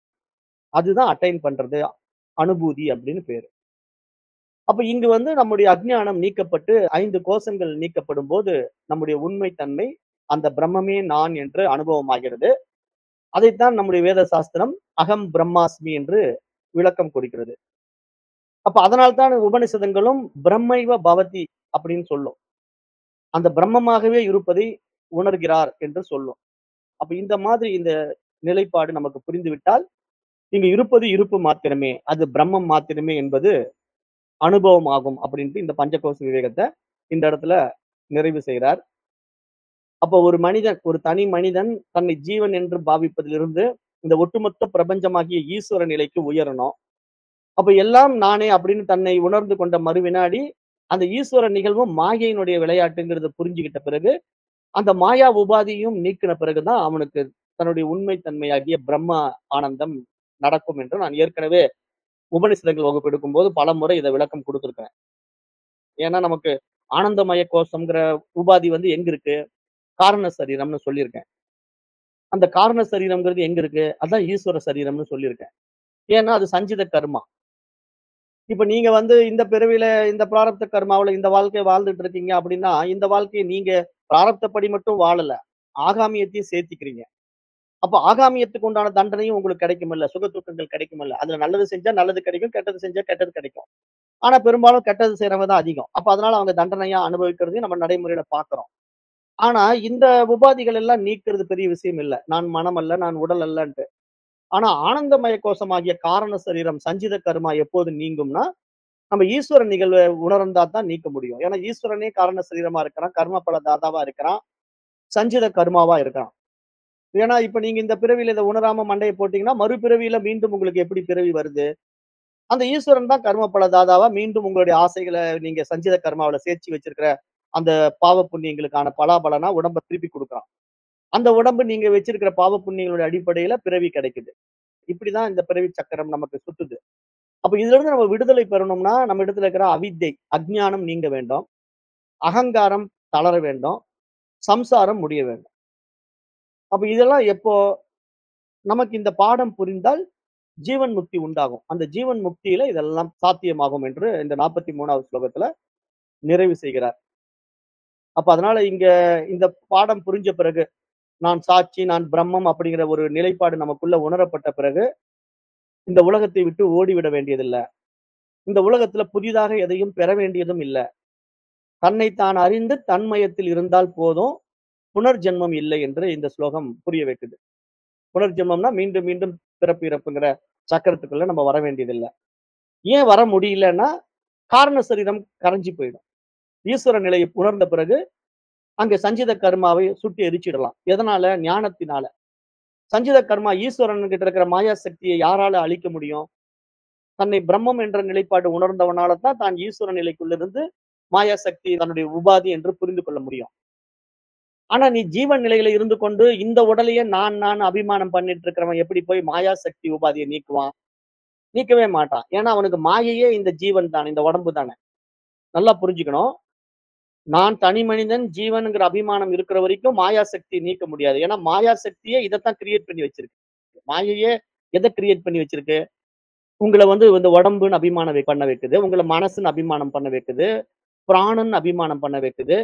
அதுதான் அட்டைன் பண்றது. அனுபூதி அப்படின்னு பேரு. அப்ப இங்கு வந்து நம்முடைய அஞ்ஞானம் நீக்கப்பட்டு, ஐந்து கோசங்கள் நீக்கப்படும்போது, நம்முடைய உண்மை தன்மை, அந்த பிரம்மமே நான் என்று அனுபவமாகிறது. அதைத்தான் நம்முடைய வேத சாஸ்திரம் அகம் பிரம்மாஸ்மி என்று விளக்கம் கொடுக்கிறது. அப்ப அதனால்தான் உபனிஷதங்களும் பிரம்மைவ பவதி அப்படின்னு சொல்லும். அந்த பிரம்மமாகவே இருப்பதை உணர்கிறார் என்று சொல்லும். அப்ப இந்த மாதிரி இந்த நிலைப்பாடு நமக்கு புரிந்துவிட்டால், இங்கு இருப்பது இருப்பு மாத்திரமே, அது பிரம்மம் மாத்திரமே என்பது அனுபவம் ஆகும் அப்படின்ட்டு இந்த பஞ்சகோச விவேகத்தை இந்த இடத்துல நிறைவு செய்றார். அப்ப ஒரு மனிதன், ஒரு தனி மனிதன் தன்னை ஜீவன் என்று பாவிப்பதிலிருந்து இந்த ஒட்டுமொத்த பிரபஞ்சமாகிய ஈஸ்வர நிலைக்கு உயரணும். அப்ப எல்லாம் நானே அப்படின்னு தன்னை உணர்ந்து கொண்ட மறுவினாடி, அந்த ஈஸ்வர நிகழ்வும் மாயையினுடைய விளையாட்டுங்கிறத புரிஞ்சுகிட்ட பிறகு, அந்த மாயா உபாதியும் நீக்கின பிறகுதான் அவனுக்கு தன்னுடைய உண்மை தன்மையாகிய பிரம்ம ஆனந்தம் நடக்கும் என்று நான் ஏற்கனவே உபநிஷதங்கள் வகுப்பு எடுக்கும்போது பலமுறை இத விளக்கம் குடுத்திருக்கிறேன். ஏன்னா நமக்கு ஆனந்தமய கோஷம்ங்கிற உபாதி வந்து எங்க இருக்கு? காரண சரீரம்னு சொல்லியிருக்கேன். அந்த காரண சரீரம்ங்கிறது எங்க இருக்கு? அதான் ஈஸ்வர சரீரம்னு சொல்லியிருக்கேன். ஏன்னா அது சஞ்சித கர்மா. இப்ப நீங்க வந்து இந்த பிறவியில இந்த பிராரப்த கர்மாவுல இந்த வாழ்க்கைய வாழ்ந்துட்டு இருக்கீங்க அப்படின்னா, இந்த வாழ்க்கைய நீங்க பிராரப்தப்படி மட்டும் வாழல. ஆகாமியத்தையும் சேர்த்துக்கிறீங்க. அப்ப ஆகாமியத்துக்கு உண்டான தண்டனையும் உங்களுக்கு கிடைக்குமல்ல. சுக துக்கங்கள் கிடைக்குமல்ல. அதுல நல்லது செஞ்சா நல்லது கிடைக்கும். கெட்டது செஞ்சா கெட்டது கிடைக்கும். ஆனா பெரும்பாலும் கெட்டது செய்றவங்க தான் அதிகம். அப்ப அதனால அவங்க தண்டனையா அனுபவிக்கிறதையும் நம்ம நடைமுறையில பார்க்கிறோம். ஆனா இந்த உபாதிகள் எல்லாம் நீக்கிறது பெரிய விஷயம் இல்ல. நான் மனம் அல்ல, நான் உடல் அல்லன்ட்டு. ஆனா ஆனந்தமய கோஷமாகிய காரண சரீரம் சஞ்சித கர்மா எப்போது நீங்கும்னா, நம்ம ஈஸ்வர நிகழ்வ உணர்ந்தா தான் நீக்க முடியும். ஏன்னா ஈஸ்வரனே காரண சரீரமா இருக்கிறான், கர்ம பல தாதாவா இருக்கிறான், சஞ்சித கர்மாவா இருக்கிறான். ஏன்னா இப்ப நீங்க இந்த பிறவியில இத உணராம மண்டைய போட்டீங்கன்னா, மறுபிறவியில மீண்டும் உங்களுக்கு எப்படி பிறவி வருது? அந்த ஈஸ்வரன் தான் கர்ம பல தாதாவா மீண்டும் உங்களுடைய ஆசைகள நீங்க சஞ்சித கர்மாவுல சேர்த்து வச்சிருக்கிற அந்த பாவ புண்ணியங்களுக்கான பலாபலனா உடம்ப திருப்பி குடுக்குறான். அந்த உடம்பு நீங்க வச்சிருக்கிற பாவ புண்ணியங்களுடைய அடிப்படையில பிறவி கிடைக்குது. இப்படிதான் இந்த பிறவி சக்கரம் நமக்கு சுத்துது. அப்ப இதுல இருந்து நம்ம விடுதலை பெறணும்னா, நம்ம இடத்துல இருக்கிற அவித்தை, அஞ்ஞானம் நீங்க வேண்டும். அகங்காரம் தளர வேண்டும். சம்சாரம் முடிய வேண்டும். அப்ப இதெல்லாம் எப்போ நமக்கு இந்த பாடம் புரிந்தால் ஜீவன் முக்தி உண்டாகும். அந்த ஜீவன் முக்தியில இதெல்லாம் சாத்தியமாகும் என்று இந்த நாற்பத்தி மூணாவது ஸ்லோகத்துல நிறைவு செய்கிறார். அப்ப அதனால இங்க இந்த பாடம் புரிஞ்ச பிறகு, நான் சாட்சி, நான் பிரம்மம் அப்படிங்கிற ஒரு நிலைப்பாடு நமக்குள்ள உணரப்பட்ட பிறகு, இந்த உலகத்தை விட்டு ஓடிவிட வேண்டியதில்ல. இந்த உலகத்துல புதிதாக எதையும் பெற வேண்டியதும் இல்ல. தன்னை தான் அறிந்து தன்மயத்தில் இருந்தால் போதும். புனர்ஜென்மம் இல்லை என்று இந்த ஸ்லோகம் புரிய வைக்குது. புனர்ஜென்மம்னா மீண்டும் மீண்டும் பிறப்பு இறப்புங்கிற சக்கரத்துக்குள்ள நம்ம வர வேண்டியதில்ல. ஏன் வர முடியலன்னா, காரண சரீரம் கரைஞ்சு போயிடும். ஈஸ்வர நிலையை உணர்ந்த பிறகு, அங்க சஞ்சித கர்மாவை சுட்டு எரிச்சிடலாம். எதனால? ஞானத்தினால. சஞ்சித கர்மா ஈஸ்வரன் கிட்ட இருக்கிற மாயா சக்தியை யாரால அழிக்க முடியும்? தன்னை பிரம்மம் என்ற நிலைப்பாடு உணர்ந்தவனால தான் தான் ஈஸ்வர நிலைக்குள்ளிருந்து மாயா சக்தி தன்னுடைய உபாதி என்று புரிந்து கொள்ள முடியும். ஆனா நீ ஜீவன் நிலையில இருந்து கொண்டு இந்த உடலையே நான் நான் அபிமானம் பண்ணிட்டு இருக்கிறவன் எப்படி போய் மாயா சக்தி உபாதியை நீக்குவான்? நீக்கவே மாட்டான். ஏன்னா அவனுக்கு மாயையே இந்த ஜீவன் தானே, இந்த உடம்பு தானே. நல்லா புரிஞ்சுக்கணும். நான் தனி மனிதன், ஜீவன்ங்கிற அபிமானம் இருக்கிற வரைக்கும் மாயா சக்தி நீக்க முடியாது. ஏன்னா மாயா சக்தியே இதத்தான் கிரியேட் பண்ணி வச்சிருக்கு. மாயையே எத கிரியேட் பண்ணி வச்சிருக்கு? உங்கள வந்து இந்த உடம்புன்னு அபிமானம் வை பண்ண வைக்குது. உங்கள மனசுன்னு அபிமானம் பண்ண வைக்குது. பிராணன் அபிமானம் பண்ண வைக்குது.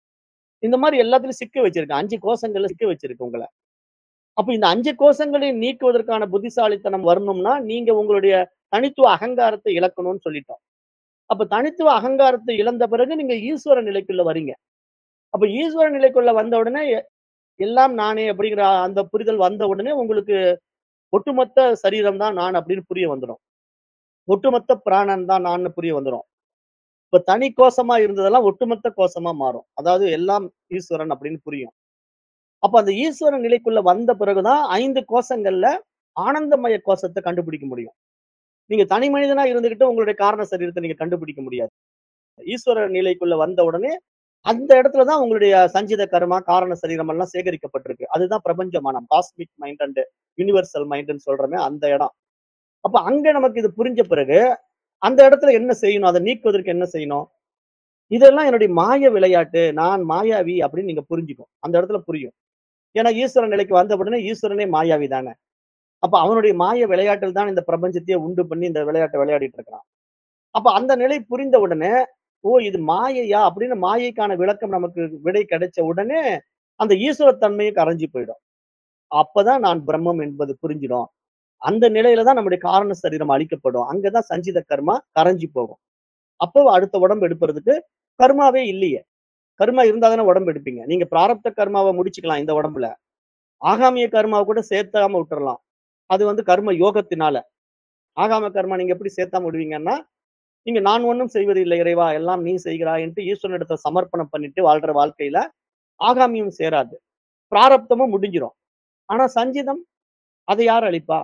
இந்த மாரி எல்லாத்துலயும் சிக்க வச்சிருக்கு. ஐந்து கோஷங்கள்ல சிக்க வச்சிருக்கு உங்கள. அப்ப இந்த ஐந்து கோஷங்களையும் நீக்குவதற்கான புத்திசாலித்தனம் வரணும்னா, நீங்க உங்களுடைய தனித்துவ அகங்காரத்தை இழக்கணும்னு சொல்லிட்டோம். அப்ப தனித்துவ அகங்காரத்தை இழந்த பிறகு நீங்க ஈஸ்வர நிலைக்குள்ள வரீங்க. அப்ப ஈஸ்வர நிலைக்குள்ள வந்த உடனே எ எல்லாம் நானே அப்படிங்கிற அந்த புரிதல் வந்த உடனே உங்களுக்கு ஒட்டுமொத்த சரீரம் தான் நான் அப்படின்னு புரிய வந்துரும். ஒட்டுமொத்த பிராணன் தான் நான்னு புரிய வந்துரும். இப்ப தனி கோஷமா இருந்ததெல்லாம் ஒட்டுமொத்த கோஷமா மாறும். அதாவது எல்லாம் ஈஸ்வரன் அப்படின்னு புரியும். அப்ப அந்த ஈஸ்வரன் நிலைக்குள்ள வந்த பிறகுதான் ஐந்து கோஷங்கள்ல ஆனந்தமய கோஷத்த கண்டுபிடிக்க முடியும். நீங்க தனி மனிதனா இருந்துகிட்டு உங்களுடைய காரண சரீரத்த நீங்க கண்டுபிடிக்க முடியாது. ஈஸ்வர நிலைக்குள்ள வந்த உடனே அந்த இடத்துல தான் உங்களுடைய சஞ்சித கர்மா, காரண சரீரம் எல்லாம் சேகரிக்கப்பட்டிருக்கு. அதுதான் பிரபஞ்ச மனம். காஸ்மிக் மைண்ட் அண்ட் யுனிவர்சல் மைண்ட்ன்னு சொல்றோமே அந்த இடம். அப்ப அங்க நமக்கு இது புரிஞ்ச பிறகு, அந்த இடத்துல என்ன செய்யணும்? அத நீக்குவதற்கு என்ன செய்யணும்? இதெல்லாம் என்னுடைய மாய விளையாட்டு. நான் மாயாவி அப்படின்னு நீங்க புரிஞ்சுக்கும். அந்த இடத்துல புரியும். ஏன்னா ஈஸ்வரன் நிலைக்கு வந்த உடனே ஈஸ்வரனே மாயாவி தானே. அப்ப அவனுடைய மாய விளையாட்டில் தான் இந்த பிரபஞ்சத்தையே உண்டு பண்ணி இந்த விளையாட்ட விளையாடிட்டு இருக்கிறான். அப்ப அந்த நிலை புரிந்த உடனே, ஓ! இது மாயையா? அப்படின்னு மாயைக்கான விளக்கம் நமக்கு விடை கிடைச்ச உடனே, அந்த ஈஸ்வர தன்மையும் கரைஞ்சு போயிடும். அப்பதான் நான் பிரம்மம் என்பது புரிஞ்சிடும். அந்த நிலையில தான் நம்முடைய காரண சரீரம் அழிக்கப்படும். அங்கதான் சஞ்சித கர்மா கரைஞ்சு போகும். அப்போ அடுத்த உடம்பு எடுப்பதற்கு கர்மாவே இல்லையே. கர்மா இருந்தா தானே உடம்பு எடுப்பீங்க. நீங்க பிராரப்த கர்மாவ முடிச்சுக்கலாம் இந்த உடம்புல. ஆகாமிய கர்மாவ கூட சேர்த்தாம விட்டுறலாம். அது வந்து கர்ம யோகத்தினால. ஆகாம கர்மா நீங்க எப்படி சேர்த்தாம விடுவீங்கன்னா, நீங்க நான் ஒண்ணும் செய்வதில்லை இறைவா, எல்லாம் நீ செய்கிறாய் என்று ஈஸ்வரனிடத்துல சமர்ப்பணம் பண்ணிட்டு வாழ்ற வாழ்க்கையில ஆகாமியம் சேராது. பிராரப்தமும் முடிஞ்சிரும். ஆனா சஞ்சிதம் அதை யார் அளிப்பா?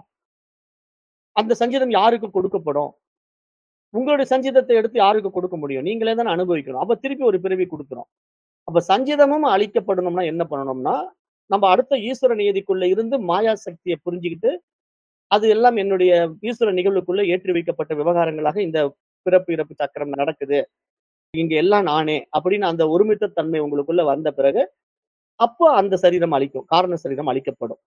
அந்த சஞ்சிதம் யாருக்கு கொடுக்கப்படும்? உங்களுடைய சஞ்சிதத்தை எடுத்து யாருக்கு கொடுக்க முடியும்? நீங்களே தானே அனுபவிக்கணும். அப்ப திருப்பி ஒரு பிறவி குடுத்துரும். அப்ப சஞ்சிதமும் அழிக்கப்படணும்னா என்ன பண்ணணும்னா, நம்ம அடுத்த ஈஸ்வர நியதிக்குள்ள இருந்து மாயா சக்திய புரிஞ்சுகிட்டு, அது எல்லாம் என்னுடைய ஈஸ்வர நிகழ்வுக்குள்ள ஏற்றி வைக்கப்பட்ட விவகாரங்களாக இந்த பிறப்பு, இறப்பு சக்கரம் நடக்குது. இங்க எல்லாம் நானே அப்படின்னு அந்த ஒருமித்த தன்மை உங்களுக்குள்ள வந்த பிறகு, அப்போ அந்த சரீரம் அழிக்கும். காரண சரீரம் அழிக்கப்படும்.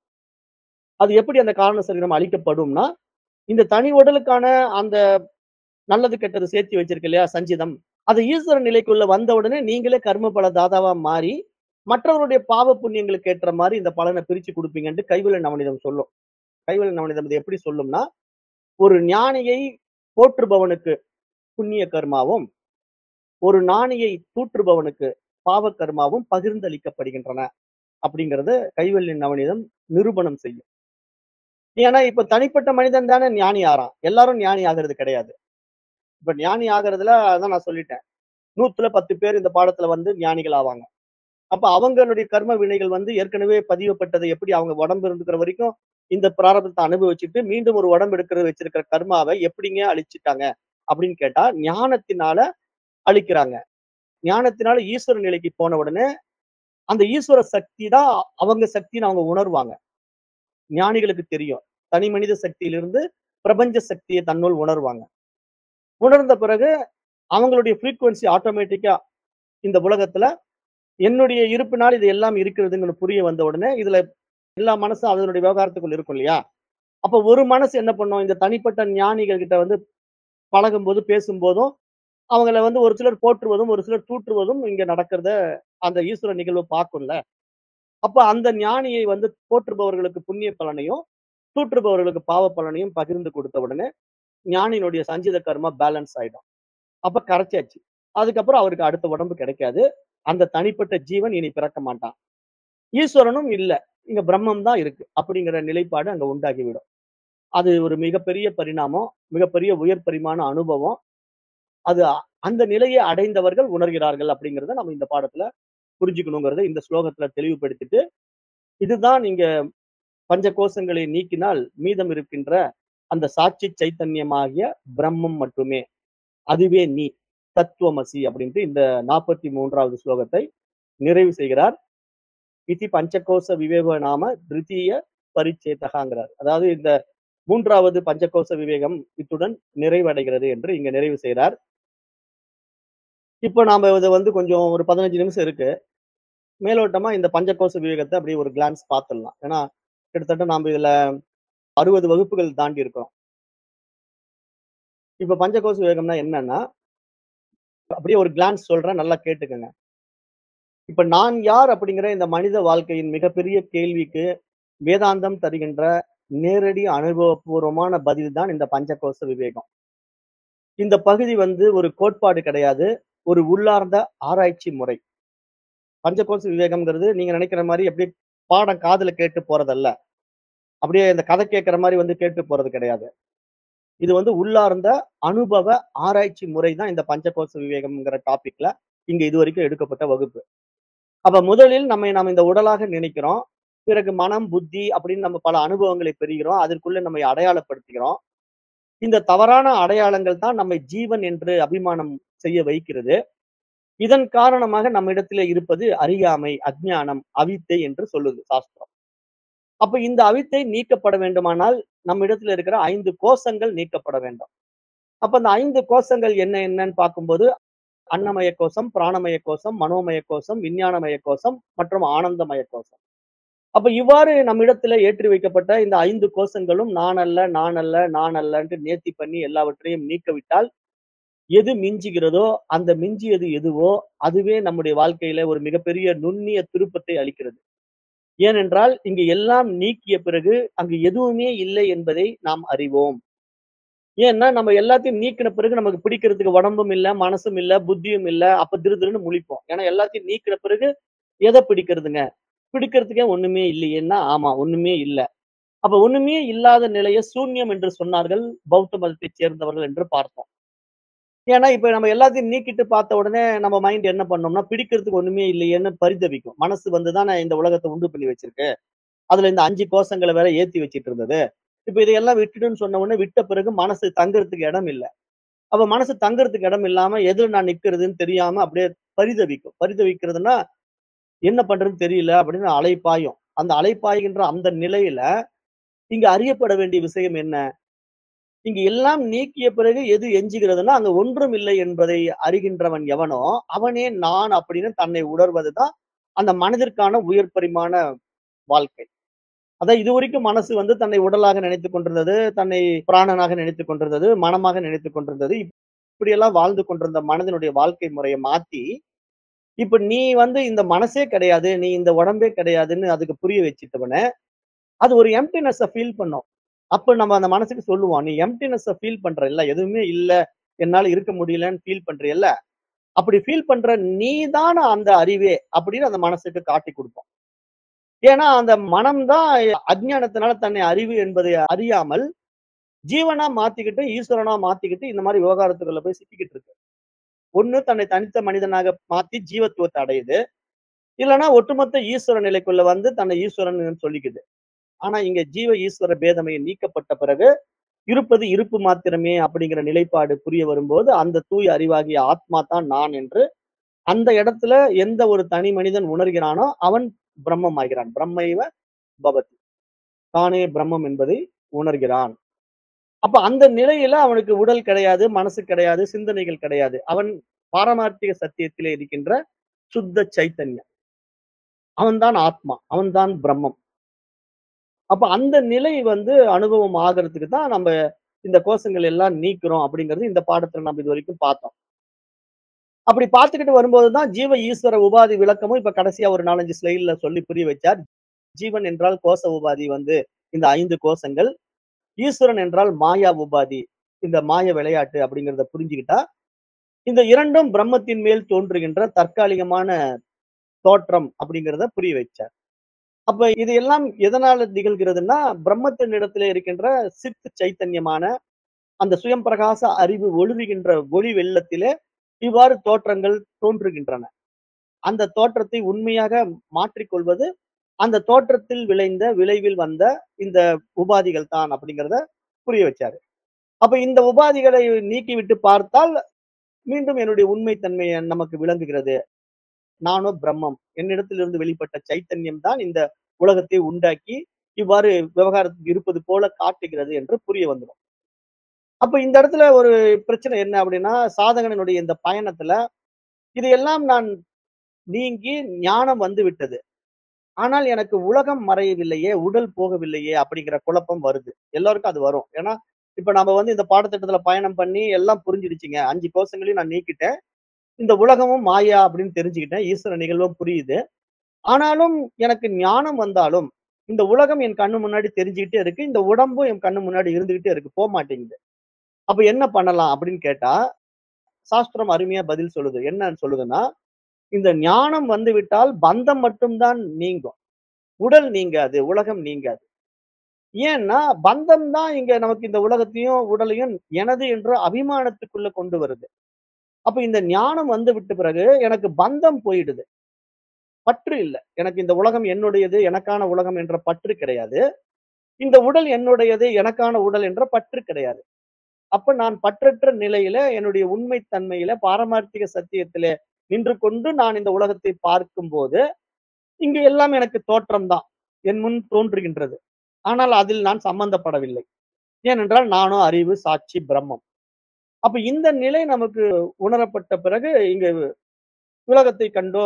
அது எப்படி அந்த காரண சரீரம் அழிக்கப்படும்னா, இந்த தனி உடலுக்கான அந்த நல்லது, கெட்டது சேர்த்து வச்சிருக்கு இல்லையா? சஞ்சிதம். அது ஈஸ்வர நிலைக்குள்ள வந்த உடனே நீங்களே கர்ம பல தாதாவா மாறி, மற்றவருடைய பாவ புண்ணியங்களுக்கு ஏற்ற மாரி இந்த பலன பிரிச்சு குடுப்பீங்கன்ட்டு கைவல்ய நவநீதம் சொல்லும். கைவல்ய நவநீதம் இது எப்படி சொல்லும்னா, ஒரு ஞானியை போற்றுபவனுக்கு புண்ணிய கர்மாவும், ஒரு ஞானியை தூற்றுபவனுக்கு பாவ கர்மாவும் பகிர்ந்தளிக்கப்படுகின்றன. அப்படிங்கிறத கைவல்ய நவநீதம் நிரூபணம் செய்யும். ஏன்னா, இப்ப தனிப்பட்ட மனிதன் தானே ஞானி ஆறான். எல்லாரும் ஞானி ஆகுறது கிடையாது. இப்ப ஞானி ஆகுறதுல அதான் நான் சொல்லிட்டேன். நூத்துல பத்து பேர் இந்த பாடத்துல வந்து ஞானிகள் ஆவாங்க. அப்ப அவங்களுடைய கர்ம வினைகள் வந்து ஏற்கனவே பதியப்பட்டது எப்படி அவங்க உடம்பு இருக்கிற வரைக்கும் இந்த பிராரப்தத்தை அனுபவிச்சுட்டு மீண்டும் ஒரு உடம்பு எடுக்கிறது வச்சிருக்கிற கர்மாவை எப்படிங்க அழிச்சுட்டாங்க அப்படின்னு கேட்டா ஞானத்தினால அழிக்கிறாங்க. ஞானத்தினால ஈஸ்வர நிலைக்கு போன உடனே அந்த ஈஸ்வர சக்தி தான் அவங்க சக்தின்னு அவங்க உணர்வாங்க. ஞானிகளுக்கு தெரியும். தனி மனித சக்தியிலிருந்து பிரபஞ்ச சக்தியை தன்னுள் உணர்வாங்க. உணர்ந்த பிறகு அவங்களுடைய ஃப்ரீக்வன்சி ஆட்டோமேட்டிக்கா இந்த உலகத்துல என்னுடைய இருப்பினால் இது எல்லாம் இருக்கிறதுன்னு புரிய வந்த உடனே இதுல எல்லா மனசும் அதனுடைய விவகாரத்துக்குள்ள இருக்கும் இல்லையா? அப்ப ஒரு மனசு என்ன பண்ணும்? இந்த தனிப்பட்ட ஞானிகள் கிட்ட வந்து பழகும்போது, பேசும்போதும், அவங்கள வந்து ஒரு சிலர் போற்றுவதும், ஒரு சிலர் தூற்றுவதும் இங்க நடக்கிறத அந்த ஈஸ்வர நிகழ்வு பார்க்கும்ல. அப்ப அந்த ஞானியை வந்து போற்றுபவர்களுக்கு புண்ணிய பலனையும், தூற்றுபவர்களுக்கு பாவ பலனையும் பகிர்ந்து கொடுத்த உடனே, ஞானியினுடைய சஞ்சித கர்மா பேலன்ஸ் ஆயிடும். அப்ப கரைச்சாச்சு. அதுக்கப்புறம் அவருக்கு அடுத்த உடம்பு கிடைக்காது. அந்த தனிப்பட்ட ஜீவன் இனி பிறக்க மாட்டான். ஈஸ்வரனும் இல்ல. இங்க பிரம்மம் தான் இருக்கு. அப்படிங்கிற நிலைப்பாடு அங்க உண்டாகிவிடும். அது ஒரு மிகப்பெரிய பரிணாமம். மிகப்பெரிய உயர் பரிமாண அனுபவம். அது அ அந்த நிலையை அடைந்தவர்கள் உணர்கிறார்கள் அப்படிங்கிறத நம்ம இந்த பாடத்துல புரிஞ்சுக்கணுங்கிறத இந்த ஸ்லோகத்துல தெளிவுபடுத்திட்டு, இதுதான் நீங்க பஞ்ச கோஷங்களை நீக்கினால் மீதம் இருக்கின்ற அந்த சாட்சி சைத்தன்யமாகிய பிரம்மம் மட்டுமே. அதுவே நீ. தத்துவமசி அப்படின்ட்டு இந்த நாற்பத்தி மூன்றாவது ஸ்லோகத்தை நிறைவு செய்கிறார். இதி பஞ்சகோச விவேக நாம திருத்தீய பரிச்சேதகாங்கிறார். அதாவது இந்த மூன்றாவது பஞ்சகோச விவேகம் இத்துடன் நிறைவடைகிறது என்று இங்க நிறைவு செய்றார். இப்ப நாம இத வந்து கொஞ்சம் ஒரு பதினைந்து நிமிஷம் இருக்கு. மேலோட்டமா இந்த பஞ்சகோச விவேகத்த அப்படியே ஒரு கிளான்ஸ் பார்த்துடலாம். ஏன்னா, கிட்டத்தட்ட நாம இதுல அறுபது வகுப்புகள் தாண்டி இருக்கிறோம். இப்ப பஞ்சகோச விவேகம்னா என்னன்னா, அப்படியே ஒரு கிளான்ஸ் சொல்றேன். நல்லா கேட்டுக்கங்க. இப்ப நான் யார் அப்படிங்கிற இந்த மனித வாழ்க்கையின் மிகப்பெரிய கேள்விக்கு வேதாந்தம் தருகின்ற நேரடி அனுபவபூர்வமான பதில் தான் இந்த பஞ்சகோச விவேகம். இந்த பகுதி வந்து ஒரு கோட்பாடு கிடையாது. ஒரு உள்ளார்ந்த ஆராய்ச்சி முறை. பஞ்சகோச விவேகம்ங்கிறது நீங்க நினைக்கிற மாரி அப்படியே பாடம் காதுல கேட்டு போறதல்ல. அப்படியே இந்த கதை கேட்கிற மாரி வந்து கேட்டு போறது கிடையாது. இது வந்து உள்ளார்ந்த அனுபவ ஆராய்ச்சி முறை தான் இந்த பஞ்சகோச விவேகம்ங்கிற டாபிக்ல இங்க இதுவரைக்கும் எடுக்கப்பட்ட வகுப்பு. அப்ப முதலில் நம்மை நாம் இந்த உடலாக நினைக்கிறோம். பிறகு மனம், புத்தி அப்படின்னு நம்ம பல அனுபவங்களை பெறுகிறோம். அதற்குள்ள நம்மை அடையாளப்படுத்துகிறோம். இந்த தவறான அடையாளங்கள் தான் நம்மை ஜீவன் என்று அபிமானம் செய்ய வைக்கிறது. இதன் காரணமாக நம்மிடத்திலே இருப்பது அறியாமை, அஞ்ஞானம், அவித்தை என்று சொல்லுது சாஸ்திரம். அப்ப இந்த அவித்தை நீக்கப்பட வேண்டுமானால் நம்மிடத்துல இருக்கிற ஐந்து கோஷங்கள் நீக்கப்பட வேண்டும். அப்ப அந்த ஐந்து கோஷங்கள் என்ன என்னன்னு பார்க்கும்போது, அன்னமய கோஷம், பிராணமய கோஷம், மனோமய கோஷம், விஞ்ஞானமய கோஷம் மற்றும் ஆனந்தமய கோஷம். அப்ப இவ்வாறு நம்மிடத்திலே ஏற்றி வைக்கப்பட்ட இந்த ஐந்து கோஷங்களும் நான் அல்ல, நான் அல்ல, நான் அல்லன்ட்டு நேர்த்தி பண்ணி எல்லாவற்றையும் நீக்கிவிட்டால், எது மிஞ்சுகிறதோ அந்த மிஞ்சியது எதுவோ அதுவே நம்முடைய வாழ்க்கையில ஒரு மிகப்பெரிய நுண்ணிய திருப்பத்தை அளிக்கிறது. ஏனென்றால் இங்கு எல்லாம் நீக்கிய பிறகு அங்கு எதுவுமே இல்லை என்பதை நாம் அறிவோம். ஏன்னா நம்ம எல்லாத்தையும் நீக்கின பிறகு நமக்கு பிடிக்கிறதுக்கு உடம்பும் இல்ல, மனசும் இல்ல, புத்தியும் இல்ல. அப்ப திரு திருன்னு முழிப்போம். ஏன்னா எல்லாத்தையும் நீக்கின பிறகு எத பிடிக்கிறதுங்க? பிடிக்கிறதுக்கே ஒண்ணுமே இல்லையேன்னா, ஆமா ஒண்ணுமே இல்ல. அப்ப ஒண்ணுமே இல்லாத நிலைய சூன்யம் என்று சொன்னார்கள் பௌத்த மதத்தைச் சேர்ந்தவர்கள் என்று பார்த்தோம். ஏன்னா இப்ப நம்ம எல்லாத்தையும் நீக்கிட்டு பார்த்த உடனே நம்ம மைண்ட் என்ன பண்ணோம்னா, பிடிக்கிறதுக்கு ஒண்ணுமே இல்லையேன்னு பரிதபிக்கும். மனசு வந்து தானே இந்த உலகத்த உண்டு பண்ணி வச்சிருக்கு. அதுல இந்த ஐந்து கோஷங்கள வேற ஏத்தி வச்சுட்டு இருந்தது. இப்ப இதையெல்லாம் விட்டுடுன்னு சொன்ன உடனே விட்ட பிறகு மனசு தங்குறதுக்கு இடம் இல்ல. அப்ப மனசு தங்குறதுக்கு இடம் இல்லாம எதுல நான் நிக்கிறதுன்னு தெரியாம அப்படியே பரிதவிக்கும். பரிதவிக்கிறதுன்னா என்ன பண்றதுன்னு தெரியல அப்படின்னு அலைப்பாயும். அந்த அலைப்பாய்கின்ற அந்த நிலையில இங்க அறியப்பட வேண்டிய விஷயம் என்ன? இங்கு எல்லாம் நீக்கிய பிறகு எது எஞ்சுகிறதுன்னா, அங்க ஒன்றும் இல்லை என்பதை அறிகின்றவன் எவனோ, அவனே நான் அப்படின்னு தன்னை உணர்வதுதான் அந்த மனதிற்கான உயர் பரிமாண வாழ்க்கை. அதான் இதுவரைக்கும் மனசு வந்து தன்னை உடலாக நினைத்துக் கொண்டிருந்தது, தன்னை பிராணனாக நினைத்துக் கொண்டிருந்தது, மனமாக நினைத்துக் கொண்டிருந்தது. இப்படியெல்லாம் வாழ்ந்து கொண்டிருந்த மனதினுடைய வாழ்க்கை முறைய மாத்தி, இப்ப நீ வந்து இந்த மனசே கிடையாது, நீ இந்த உடம்பே கிடையாதுன்னு அதுக்கு புரிய வச்சுட்டவன, அது ஒரு எம்ப்டினெஸ்ஸ ஃபீல் பண்ணும். அப்ப நம்ம அந்த மனசுக்கு சொல்லுவோம், "நீ எம்ப்டினெஸ்ஸ ஃபீல் பண்றல்ல, எதுவுமே இல்ல, என்னால இருக்க முடியலன்னு ஃபீல் பண்றியல்ல, அப்படி ஃபீல் பண்ற நீ தான அந்த அறிவே" அப்படின்னு அந்த மனசுக்கு காட்டிக் குடுப்போம். ஏன்னா, அந்த மனம் தான் அஞ்ஞானத்தினால தன்னை அறிவு என்பதை அறியாமல், ஜீவனா மாத்திக்கிட்டு, ஈஸ்வரனா மாத்திக்கிட்டு, இந்த மாரி விவகாரத்துக்குள்ள போய் சிக்கிக்கிட்டு இருக்கு. ஒண்ணு தன்னை தனித்த மனிதனாக மாத்தி ஜீவத்துவத்த அடையுது. இல்லன்னா ஒட்டுமொத்த ஈஸ்வர நிலைக்குள்ள வந்து தன்னை ஈஸ்வரன்னு சொல்லிக்குது. ஆனா இங்க ஜீவ ஈஸ்வர பேதமை நீக்கப்பட்ட பிறகு, இருப்பது இருப்பு மாத்திரமே அப்படிங்கிற நிலைப்பாடு புரிய வரும்போது, அந்த தூய அறிவாகிய ஆத்மா தான் நான் என்று, அந்த இடத்துல எந்த ஒரு தனி மனிதன் உணர்கிறானோ, அவன் பிரம்மம் ஆகிறான். பிரம்மைவ பவதி. தானே பிரம்மம் என்பதை உணர்கிறான். அப்ப அந்த நிலையில அவனுக்கு உடல் கிடையாது, மனசு கிடையாது, சிந்தனைகள் கிடையாது. அவன் பாரமார்த்திக சத்தியத்திலே இருக்கின்ற சுத்த சைத்தன்யம். அவன் தான் ஆத்மா. அவன் தான் பிரம்மம். அப்ப அந்த நிலை வந்து அனுபவம் ஆகுறதுக்கு தான் நம்ப இந்த கோஷங்கள் எல்லாம் நீக்குறோம் அப்படிங்கிறது இந்த பாடத்துல நம்ம இதுவரைக்கும் பார்த்தோம். அப்படி பார்த்துக்கிட்டு வரும்போது தான் ஜீவ ஈஸ்வர உபாதி விளக்கமும் இப்ப கடைசியா ஒரு நான்கு, ஐந்து ஸ்லைடுல சொல்லி புரிய வச்சார். ஜீவன் என்றால் கோஷ உபாதி வந்து இந்த ஐந்து கோஷங்கள். ஈஸ்வரன் என்றால் மாயா உபாதி. இந்த மாய விளையாட்டு அப்படிங்கிறத புரிஞ்சுக்கிட்டா, இந்த இரண்டும் பிரம்மத்தின் மேல் தோன்றுகின்ற தற்காலிகமான தோற்றம் அப்படிங்கிறத புரிய வச்சார். அப்ப இது எல்லாம் எதனால நிகழ்கிறதுன்னா, பிரம்மத்தின் இடத்திலே இருக்கின்ற சித்து சைத்தன்யமான அந்த சுயம் பிரகாச அறிவு ஒளிருகின்ற ஒளி வெள்ளத்திலே இவ்வாறு தோற்றங்கள் தோன்றுகின்றன. அந்த தோற்றத்தை உண்மையாக மாற்றிக்கொள்வது, அந்த தோற்றத்தில் விளைந்த விளைவில் வந்த இந்த உபாதிகள் தான் அப்படிங்கிறத புரிய வச்சாரு. அப்ப இந்த உபாதிகளை நீக்கிவிட்டு பார்த்தால் மீண்டும் என்னுடைய உண்மை தன்மை நமக்கு விளங்குகிறது. நானோ பிரம்மம். என்னிடத்திலிருந்து வெளிப்பட்ட சைத்தன்யம் தான் இந்த உலகத்தை உண்டாக்கி, இவ்வாறு விவகாரத்துக்கு இருப்பது போல காட்டுகிறது என்று புரிய வந்துரும். அப்ப இந்த இடத்துல ஒரு பிரச்சனை என்ன அப்படின்னா, சாதகனுடைய இந்த பயணத்துல இதையெல்லாம் நான் நீங்கி ஞானம் வந்து விட்டது. ஆனால் எனக்கு உலகம் மறையவில்லையே, உடல் போகவில்லையே அப்படிங்கிற குழப்பம் வருது. எல்லாருக்கும் அது வரும். ஏன்னா, இப்ப நம்ம வந்து இந்த பாடத்திட்டத்துல பயணம் பண்ணி எல்லாம் புரிஞ்சிடுச்சுங்க. ஐந்து கோஷங்களையும் நான் நீக்கிட்டேன். இந்த உலகமும் மாயா அப்படின்னு தெரிஞ்சுக்கிட்டேன். ஈஸ்வர நிகழ்வும் புரியுது. ஆனாலும் எனக்கு ஞானம் வந்தாலும், இந்த உலகம் என் கண்ணு முன்னாடி தெரிஞ்சுகிட்டே இருக்கு. இந்த உடம்பும் என் கண்ணு முன்னாடி இருந்துகிட்டே இருக்கு. போமாட்டேங்குது. அப்ப என்ன பண்ணலாம் அப்படின்னு கேட்டா, சாஸ்திரம் அருமையா பதில் சொல்லுது. என்னன்னு சொல்லுதுன்னா, இந்த ஞானம் வந்துவிட்டால் பந்தம் மட்டும் தான் நீங்கும். உடல் நீங்காது, உலகம் நீங்காது. ஏன்னா, பந்தம் தான் இங்க நமக்கு இந்த உலகத்தையும், உடலையும் எனது என்ற அபிமானத்துக்குள்ள கொண்டு வருது. அப்ப இந்த ஞானம் வந்து விட்ட பிறகு எனக்கு பந்தம் போயிடுது. பற்று இல்ல. எனக்கு இந்த உலகம் என்னுடையது, எனக்கான உலகம் என்ற பற்று கிடையாது. இந்த உடல் என்னுடையது, எனக்கான உடல் என்ற பற்று கிடையாது. அப்ப நான் பற்றற்ற நிலையில என்னுடைய உண்மை தன்மையில பாரமார்த்திக சத்தியத்திலே நின்று கொண்டு நான் இந்த உலகத்தை பார்க்கும்போது, இங்கு எல்லாம் எனக்கு தோற்றம் தான். என் முன் தோன்றுகின்றது. ஆனால் அதில் நான் சம்பந்தப்படவில்லை. ஏனென்றால் நானோ அறிவு, சாட்சி, பிரம்மம். அப்ப இந்த நிலை நமக்கு உணரப்பட்ட பிறகு இங்க உலகத்தை கண்டோ,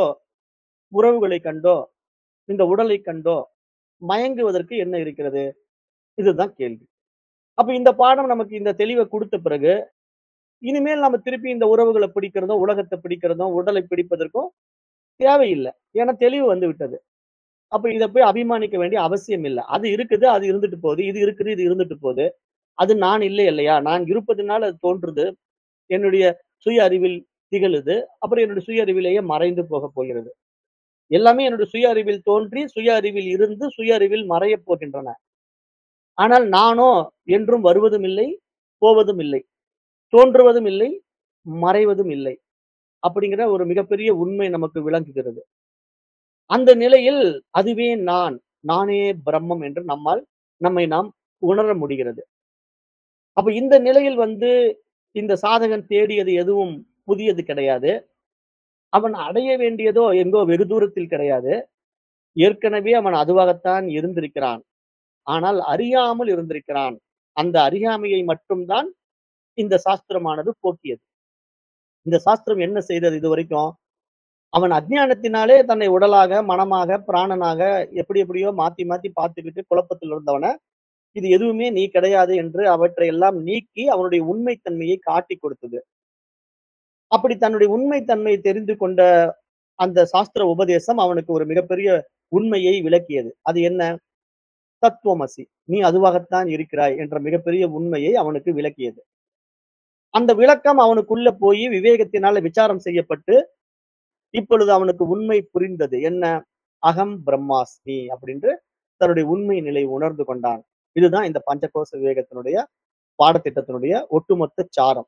உறவுகளை கண்டோ, இந்த உடலை கண்டோ மயங்குவதற்கு என்ன இருக்கிறது? இதுதான் கேள்வி. அப்ப இந்த பாடம் நமக்கு இந்த தெளிவ குடுத்த பிறகு, இனிமேல் நம்ம திருப்பி இந்த உறவுகள பிடிக்கிறதும், உலகத்த பிடிக்கிறதும், உடலை பிடிப்பதற்கும் தேவையில்ல. ஏன்னா தெளிவு வந்து விட்டது. அப்ப இத போய் அபிமானிக்க வேண்டிய அவசியம் இல்ல. அது இருக்குது, அது இருந்துட்டு போகுது. இது இருக்குது, இது இருந்துட்டு போகுது. அது நான் இல்லை இல்லையா? நான் இருப்பதுனால அது தோன்றுது. என்னுடைய சுய அறிவில் திகழுது. அப்புறம் என்னுடைய சுய அறிவிலேயே மறைந்து போகப் போகிறது. எல்லாமே என்னுடைய சுய அறிவில் தோன்றி, சுய அறிவில் இருந்து, சுய அறிவில் மறையப் போகின்றன. ஆனால் நானோ என்றும் வருவதும் இல்லை, போவதும் இல்லை. தோன்றுவதும் இல்லை, மறைவதும் இல்லை. அப்படிங்கிற ஒரு மிகப்பெரிய உண்மை நமக்கு விளங்குகிறது. அந்த நிலையில் அதுவே நான், நானே பிரம்மம் என்று நம்மால் நம்மை நாம் உணர முடிகிறது. அப்ப இந்த நிலையில் வந்து இந்த சாதகன் தேடியது எதுவும் புதியது கிடையாது. அவன் அடைய வேண்டியதோ எங்கோ வெகு தூரத்தில் கிடையாது. ஏற்கனவே அவன் அதுவாகத்தான் இருந்திருக்கிறான். ஆனால் அறியாமல் இருந்திருக்கிறான். அந்த அறியாமையை மட்டும் தான் இந்த சாஸ்திரமானது போக்கியது. இந்த சாஸ்திரம் என்ன செய்தது இதுவரைக்கும்? அவன் அஞ்ஞானத்தினாலே தன்னை உடலாக, மனமாக, பிராணனாக எப்படி எப்படியோ மாத்தி மாத்தி பார்த்துக்கிட்டு குழப்பத்தில் இருந்தவன, இது எதுவுமே நீ கிடையாது என்று அவற்றை எல்லாம் நீக்கி அவனுடைய உண்மை தன்மையை காட்டிக் கொடுத்தது. அப்படி தன்னுடைய உண்மை தன்மையை தெரிந்து கொண்ட அந்த சாஸ்திர உபதேசம் அவனுக்கு ஒரு மிகப்பெரிய உண்மையை விளக்கியது. அது என்ன? தத்துவமசி. நீ அதுவாகத்தான் இருக்கிறாய் என்ற மிகப்பெரிய உண்மையை அவனுக்கு விளக்கியது. அந்த விளக்கம் அவனுக்குள்ள போய் விவேகத்தினால விசாரம் செய்யப்பட்டு, இப்பொழுது அவனுக்கு உண்மை புரிந்தது. என்ன? அகம் பிரம்மாஸ்மி அப்படின்று தன்னுடைய உண்மை நிலை உணர்ந்து கொண்டான். இதுதான் இந்த பஞ்சகோச விவேகத்தினுடைய பாடத்திட்டத்தினுடைய ஒட்டுமொத்த சாரம்.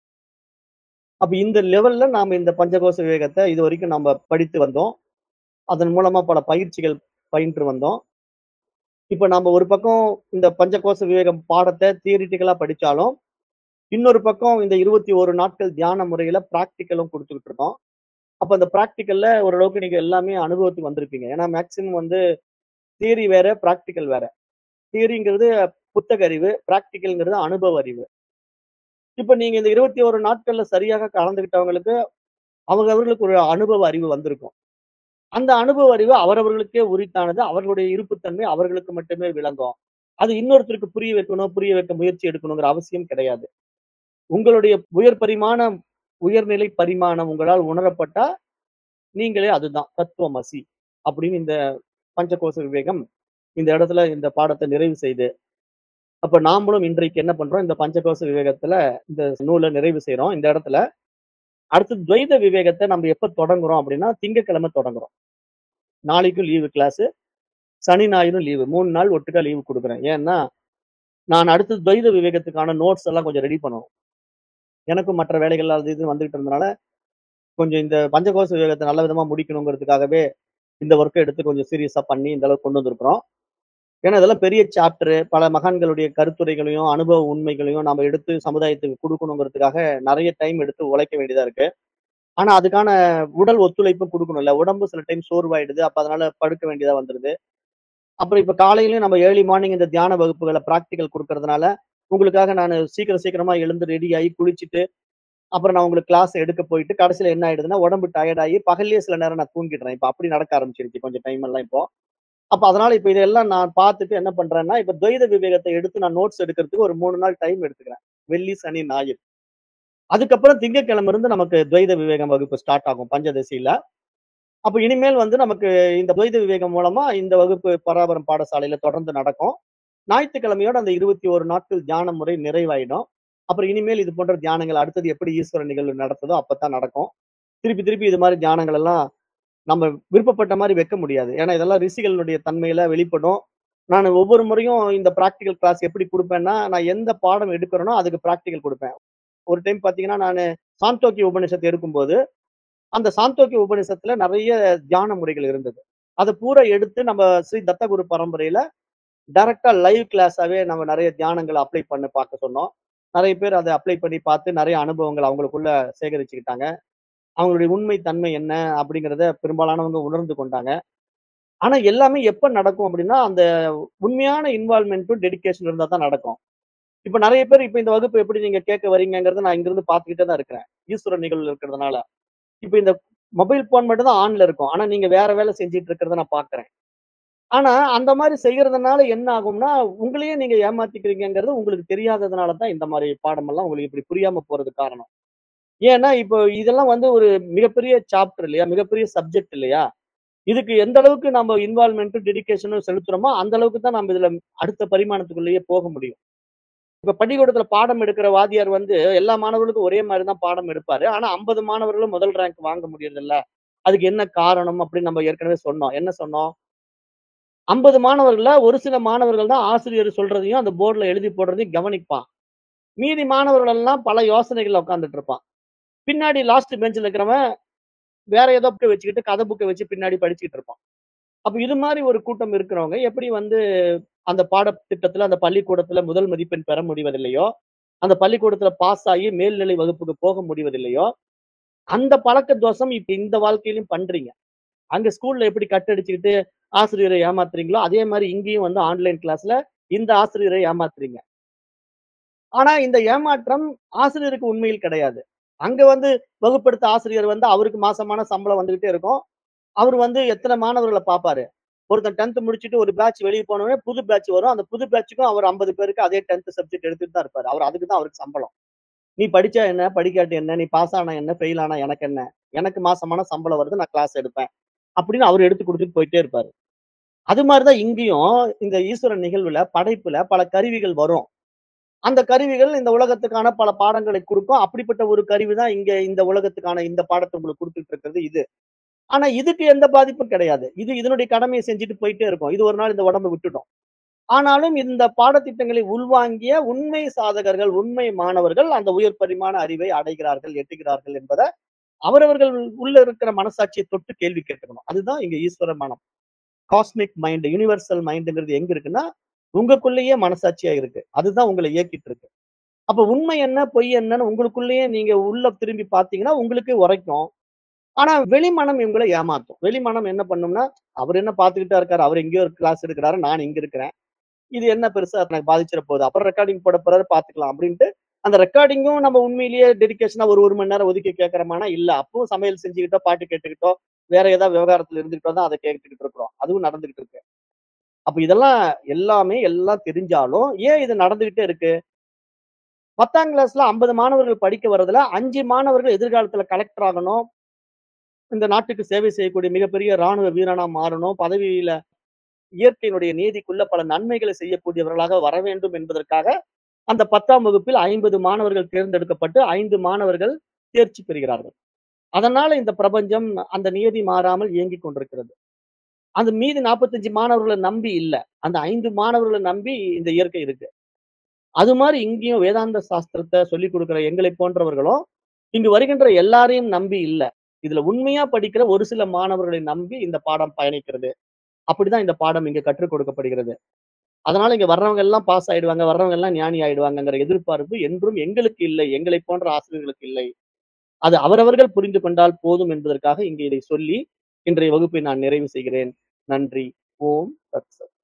அப்ப இந்த லெவல்ல நாம இந்த பஞ்சகோச விவேகத்த இதுவரைக்கும் நம்ம படித்து வந்தோம். அதன் மூலமா பல பயிற்சிகள் பயின்று வந்தோம். இப்ப நாம ஒரு பக்கம் இந்த பஞ்சகோச விவேகம் பாடத்த தியரிட்டிக்கலா படிச்சாலும், இன்னொரு பக்கம் இந்த இருபத்தி ஒன்று நாட்கள் தியான முறையில பிராக்டிகலும் குடுத்துக்கிட்டு இருக்கோம். அப்ப அந்த பிராக்டிகல்ல ஓரளவுக்கு நீங்க எல்லாமே அனுபவத்துக்கு வந்திருப்பீங்க. ஏன்னா மேக்ஸிமம் வந்து தியரி வேற, பிராக்டிகல் வேற. தியரிங்கிறது புத்தக அறிவு, பிராக்டிகல்ங்கிறது அனுபவ அறிவு. இப்ப நீங்க இந்த இருபத்தி ஒன்று நாட்கள்ல சரியாக கலந்துக்கிட்டவங்களுக்கு, அவங்க அவர்களுக்கு ஒரு அனுபவ அறிவு வந்திருக்கும். அந்த அனுபவ அறிவு அவரவர்களுக்கே உரித்தானது. அவர்களுடைய இருப்புத்தன்மை அவர்களுக்கு மட்டுமே விளங்கும். அது இன்னொருத்தருக்கு புரிய வைக்கணும், புரிய வைக்க முயற்சி எடுக்கணுங்கிற அவசியம் கிடையாது. உங்களுடைய உயர் பரிமாணம், உயர்நிலை பரிமாணம் உங்களால் உணரப்பட்டா, நீங்களே அதுதான் தத்துவமசி அப்படின்னு இந்த பஞ்சகோச விவேகம் இந்த இடத்துல இந்த பாடத்த நிறைவு செய்து, அப்ப நாமளும் இன்றைக்கு என்ன பண்றோம்? இந்த பஞ்சகோச விவேகத்துல இந்த நூல நிறைவு செய்றோம். இந்த இடத்துல அடுத்து துவைத விவேகத்த நம்ம எப்ப தொடங்குறோம் அப்படின்னா, திங்கட்கிழமை தொடங்குறோம். நாளைக்கும் லீவு கிளாஸ். சனி, ஞாயிறும் லீவு. மூன்று நாள் ஒட்டுக்கா லீவு குடுக்குறேன். ஏன்னா, நான் அடுத்து துவைத விவேகத்துக்கான நோட்ஸ் எல்லாம் கொஞ்சம் ரெடி பண்ணணும். எனக்கும் மற்ற வேலைகள் அது இதுன்னு வந்துகிட்டு இருந்தனால, கொஞ்சம் இந்த பஞ்சகோச விவேகத்த நல்ல விதமா முடிக்கணுங்கிறதுக்காகவே, இந்த வொர்க்க எடுத்து கொஞ்சம் சீரியஸா பண்ணி இந்த அளவுக்கு கொண்டு வந்திருக்கிறோம். ஏன்னா இதெல்லாம் பெரிய சாப்டரு. பல மகான்களுடைய கருத்துரைகளையும், அனுபவ உண்மைகளையும் நாம எடுத்து சமுதாயத்துக்கு குடுக்கணுங்கிறதுக்காக நெறைய டைம் எடுத்து உழைக்க வேண்டியதா இருக்கு. ஆனா அதுக்கான உடல் ஒத்துழைப்பும் குடுக்கணும்ல. உடம்பு சில டைம் சோர்வாயிடுது. அப்ப அதனால படுக்க வேண்டியதா வந்துருது. அப்புறம் இப்ப காலையிலயும் நம்ம ஏர்லி மார்னிங் இந்த தியான வகுப்புகள பிராக்டிகல் குடுக்கறதுனால, உங்களுக்காக நானு சீக்கிரம் சீக்கிரமா எழுந்து ரெடி ஆயி குளிச்சுட்டு, அப்புறம் நான் உங்களுக்கு கிளாஸ் எடுக்க போயிட்டு, கடைசியில என்ன ஆயிடுதுன்னா, உடம்பு டயர்ட் ஆயி பகல்லேயே சில நேரம் நான் தூங்கிடுறேன். இப்ப அப்படி நடக்க ஆரம்பிச்சிருச்சு கொஞ்சம் டைம் எல்லாம் இப்போ. அப்ப அதனால இப்ப இதெல்லாம் நான் பார்த்துட்டு என்ன பண்றேன்னா, இப்ப துவைத விவேகத்த எடுத்து நான் நோட்ஸ் எடுக்கிறதுக்கு ஒரு மூணு நாள் டைம் எடுத்துக்கிறேன். வெள்ளி, சனி, ஞாயிறு. அதுக்கப்புறம் திங்கட்கிழமை இருந்து நமக்கு துவைத விவேகம் வகுப்பு ஸ்டார்ட் ஆகும் பஞ்சதசியில. அப்ப இனிமேல் வந்து நமக்கு இந்த துவைத விவேகம் மூலமா இந்த வகுப்பு பராபரம் பாடசாலையில தொடர்ந்து நடக்கும். ஞாயித்துக்கிழமையோட அந்த இருபத்தி ஒன்று நாட்கள் தியான முறை நிறைவாயிடும். அப்புறம் இனிமேல் இது போன்ற தியானங்கள் அடுத்தது எப்படி ஈஸ்வர நிகழ்வு நடக்குதோ அப்பத்தான் நடக்கும். திருப்பி திருப்பி இது மாரி தியானங்கள் எல்லாம் நம்ம விருப்பப்பட்ட மாரி வைக்க முடியாது. ஏன்னா இதெல்லாம் ரிஷிகளுடைய தன்மையில வெளிப்படும். நானு ஒவ்வொரு முறையும் இந்த பிராக்டிகல் கிளாஸ் எப்படி குடுப்பேன்னா, நான் எந்த பாடம் எடுக்கிறேனோ அதுக்கு பிராக்டிகல் குடுப்பேன். ஒரு டைம் பார்த்தீங்கன்னா, நானு சாந்தோக்கிய உபநிஷத்து எடுக்கும்போது, அந்த சாந்தோக்கிய உபநிஷத்துல நெறைய தியான முறைகள் இருந்தது. அத பூரா எடுத்து நம்ம ஸ்ரீ தத்தகுரு பரம்பரையில டைரக்ட்டா லைவ் கிளாஸாவே நம்ம நெறைய தியானங்கள அப்ளை பண்ண பார்க்க சொன்னோம். நெறைய பேர் அத அப்ளை பண்ணி பார்த்து நெறைய அனுபவங்கள் அவங்களுக்குள்ள சேகரிச்சுக்கிட்டாங்க. அவங்களுடைய உண்மை தன்மை என்ன அப்படிங்கிறத பெரும்பாலானவங்க உணர்ந்து கொண்டாங்க. ஆனா எல்லாமே எப்ப நடக்கும் அப்படின்னா, அந்த உண்மையான இன்வால்வ்மென்ட்டும், டெடிகேஷன் இருந்தா தான் நடக்கும். இப்ப நெறைய பேர் இப்ப இந்த வகுப்பு எப்படி நீங்க கேட்க வரீங்கங்கிறத நான் இங்கிருந்து பார்த்துக்கிட்டே தான் இருக்கிறேன். ஈஸ்வர நிகழ்வு இருக்கிறதுனால. இப்ப இந்த மொபைல் ஃபோன் மட்டும் தான் ஆன்ல இருக்கும். ஆனா நீங்க வேற வேலை செஞ்சுட்டு இருக்கிறத நான் பார்க்கிறேன். ஆனா அந்த மாரி செய்யறதுனால என்ன ஆகும்னா, உங்களையே நீங்க ஏமாத்திக்கிறீங்கங்கிறது உங்களுக்கு தெரியாததுனால தான் இந்த மாரி பாடமெல்லாம் உங்களுக்கு இப்படி புரியாம போறதுக்கு காரணம். ஏன்னா, இப்போ இதெல்லாம் வந்து ஒரு மிகப்பெரிய சாப்டர் இல்லையா? மிகப்பெரிய சப்ஜெக்ட் இல்லையா? இதுக்கு எந்த அளவுக்கு நம்ம இன்வால்வ்மென்ட்டும், டெடிகேஷனும் செலுத்துறோமோ, அந்த அளவுக்கு தான் நம்ம இதுல அடுத்த பரிமாணத்துக்குள்ளேயே போக முடியும். இப்ப பள்ளிக்கூடத்துல பாடம் எடுக்கிற வாத்தியார் வந்து எல்லா மாணவர்களுக்கும் ஒரே மாரி தான் பாடம் எடுப்பாரு. ஆனா ஐம்பது மாணவர்களும் முதல் ரேங்க் வாங்க முடியறதில்ல. அதுக்கு என்ன காரணம் அப்படின்னு நம்ம ஏற்கனவே சொன்னோம். என்ன சொன்னோம்? ஐம்பது மாணவர்கள்ல ஒரு சில மாணவர்கள் தான் ஆசிரியர் சொல்றதையும், அந்த போர்ட்ல எழுதி போடுறதையும் கவனிப்பான். மீதி மாணவர்கள் எல்லாம் பல யோசனைகள்ல உட்கார்ந்துட்டு இருப்பான். பின்னாடி லாஸ்ட் பெஞ்ச்ல இருக்கிறவன் வேற ஏதோ புக்க வச்சுக்கிட்டு, கதை புக்க வச்சு பின்னாடி படிச்சுட்டு இருப்பான். அப்ப இது மாரி ஒரு கூட்டம் இருக்கிறவங்க எப்படி வந்து அந்த பாடத்திட்டத்துல, அந்த பள்ளிக்கூடத்துல முதல் மதிப்பெண் பெற முடிவதில்லையோ, அந்த பள்ளிக்கூடத்துல பாஸ் ஆகி மேல்நிலை வகுப்புக்கு போக முடிவதில்லையோ, அந்த பழக்க தோஷம் இப்ப இந்த வாழ்க்கையிலும் பண்றீங்க. அங்க ஸ்கூல்ல எப்படி கட் அடிச்சுக்கிட்டு ஆசிரியரை ஏமாத்துறீங்களோ, அதே மாரி இங்கேயும் வந்து ஆன்லைன் கிளாஸ்ல இந்த ஆசிரியரை ஏமாத்துறீங்க. ஆனா இந்த ஏமாற்றம் ஆசிரியருக்கு உண்மையில் கிடையாது. அங்க வந்து வகுப்படுத்த ஆசிரியர் வந்து அவருக்கு மாசமான சம்பளம் வந்துகிட்டே இருக்கும். அவரு வந்து எத்தன மாணவர்கள பார்ப்பாரு. ஒருத்தன் பத்தாம் முடிச்சுட்டு ஒரு பேட்ச் வெளிய போனவுடனே புது பேட்ச் வரும். அந்த புது பேட்ச்சுக்கும் அவர் ஐம்பது பேருக்கு அதே பத்தாம் சப்ஜெக்ட் எடுத்துட்டு தான் இருப்பாரு. அவரு அதுக்கு தான் அவருக்கு சம்பளம். நீ படிச்சா என்ன? படிக்காட்டி என்ன? நீ பாஸ் ஆனா என்ன? ஃபெயில் ஆனா எனக்கு என்ன? எனக்கு மாசமான சம்பளம் வருது. நான் கிளாஸ் எடுப்பேன். அப்படின்னு அவரு எடுத்து குடுத்துட்டு போயிட்டே இருப்பாரு. அது மாரி தான் இங்கேயும் இந்த ஈஸ்வரன் நிகழ்வுல, படைப்புல பல கருவிகள் வரும். அந்த கருவிகள் இந்த உலகத்துக்கான பல பாடங்களை குடுக்கும். அப்படிப்பட்ட ஒரு கருவி தான் இங்க இந்த உலகத்துக்கான இந்த பாடத்த உங்களுக்கு குடுத்துட்டு இருக்கிறது இது. ஆனா இதுக்கு எந்த பாதிப்பும் கிடையாது. இது இதனுடைய கடமைய செஞ்சுட்டு போயிட்டே இருக்கும். இது ஒரு நாள் இந்த உடம்ப விட்டுடும். ஆனாலும் இந்த பாடத்திட்டங்களை உள்வாங்கிய உண்மை சாதகர்கள், உண்மை மாணவர்கள் அந்த உயர் பரிமாண அறிவை அடைகிறார்கள், எட்டுகிறார்கள் என்பத அவரவர்கள் உள்ள இருக்கிற மனசாட்சிய தொட்டு கேள்வி கேட்டுக்கணும். அதுதான் இங்க ஈஸ்வர மனம். காஸ்மிக் மைண்ட், யுனிவர்சல் மைண்ட்ங்கிறது எங்க இருக்குன்னா, உங்களுக்குள்ளேயே மனசாட்சியா இருக்கு. அதுதான் உங்கள இயக்கிட்டு இருக்கு. அப்ப உண்மை என்ன, பொய் என்னன்னு உங்களுக்குள்ளேயே நீங்க உள்ள திரும்பி பார்த்தீங்கன்னா, உங்களுக்கே உரைக்கும். ஆனா வெளிமனம் இவங்கள ஏமாத்தும். வெளிமனம் என்ன பண்ணும்னா, அவரு என்ன பார்த்துக்கிட்டா இருக்காரு. அவரு எங்கேயோ ஒரு கிளாஸ் எடுக்குறாரு. நான் இங்க இருக்கிறேன். இது என்ன பெருசா எனக்கு பாதிச்சிட போகுது. அப்புறம் ரெக்கார்டிங் போட போறாரு பார்த்துக்கலாம் அப்படின்ட்டு, அந்த ரெக்கார்டிங்கும் நம்ம உண்மையிலேயே டெடிகேஷனா ஒரு 1 மணி நேரம் ஒதுக்கி கேட்கிறோமான்னா, இல்ல. அப்பவும் சமையல் செஞ்சுக்கிட்டோ, பாட்டு கேட்டுக்கிட்டோ, வேற ஏதாவது விவகாரத்துல இருந்துகிட்டோ தான் அத கேட்டுக்கிட்டு இருக்கிறோம். அதுவும் நடந்துகிட்டு இருக்கு. அப்ப இதெல்லாம் எல்லாமே எல்லாம் தெரிஞ்சாலும், ஏன் இது நடந்துகிட்டே இருக்கு? பத்தாம் கிளாஸ்ல ஐம்பது மாணவர்கள் படிக்க வர்றதுல அஞ்சு மாணவர்கள் எதிர்காலத்துல கலெக்டர் ஆகணும். இந்த நாட்டுக்கு சேவை செய்யக்கூடிய மிகப்பெரிய ராணுவ வீரனா மாறணும். பதவியில இயற்கையினுடைய நீதிக்குள்ள பல நன்மைகளை செய்யக்கூடியவர்களாக வர வேண்டும் என்பதற்காக, அந்த பத்தாம் வகுப்பில் ஐம்பது மாணவர்கள் தேர்ந்தெடுக்கப்பட்டு ஐந்து மாணவர்கள் தேர்ச்சி பெறுகிறார்கள். அதனால இந்த பிரபஞ்சம் அந்த நியதி மாறாமல் இயங்கிக் கொண்டிருக்கிறது. அந்த மீதி நாற்பத்தி ஐந்து மாணவர்கள நம்பி இல்ல. அந்த ஐந்து மாணவர்கள நம்பி இந்த இயற்கை இருக்கு. அது மாரி இங்கேயும் வேதாந்த சாஸ்திரத்த சொல்லிக் குடுக்கிற எங்களைப் போன்றவர்களும், இங்கு வருகின்ற எல்லாரையும் நம்பி இல்ல. இதுல உண்மையா படிக்கிற ஒரு சில மாணவர்களை நம்பி இந்த பாடம் பயணிக்கிறது. அப்படிதான் இந்த பாடம் இங்க கற்றுக் கொடுக்கப்படுகிறது. அதனால இங்க வர்றவங்க எல்லாம் பாஸ் ஆயிடுவாங்க, வர்றவங்க எல்லாம் ஞானி ஆயிடுவாங்கங்கிற எதிர்பார்ப்பு என்றும் எங்களுக்கு இல்லை. எங்களைப் போன்ற ஆசிரியர்களுக்கு இல்லை. அது அவரவர்கள் புரிந்து கொண்டால் போதும் என்பதற்காக இங்கே இதை சொல்லி, இன்றைய வகுப்பை நான் நிறைவு செய்கிறேன். நன்றி. ஓம் தத் சத்.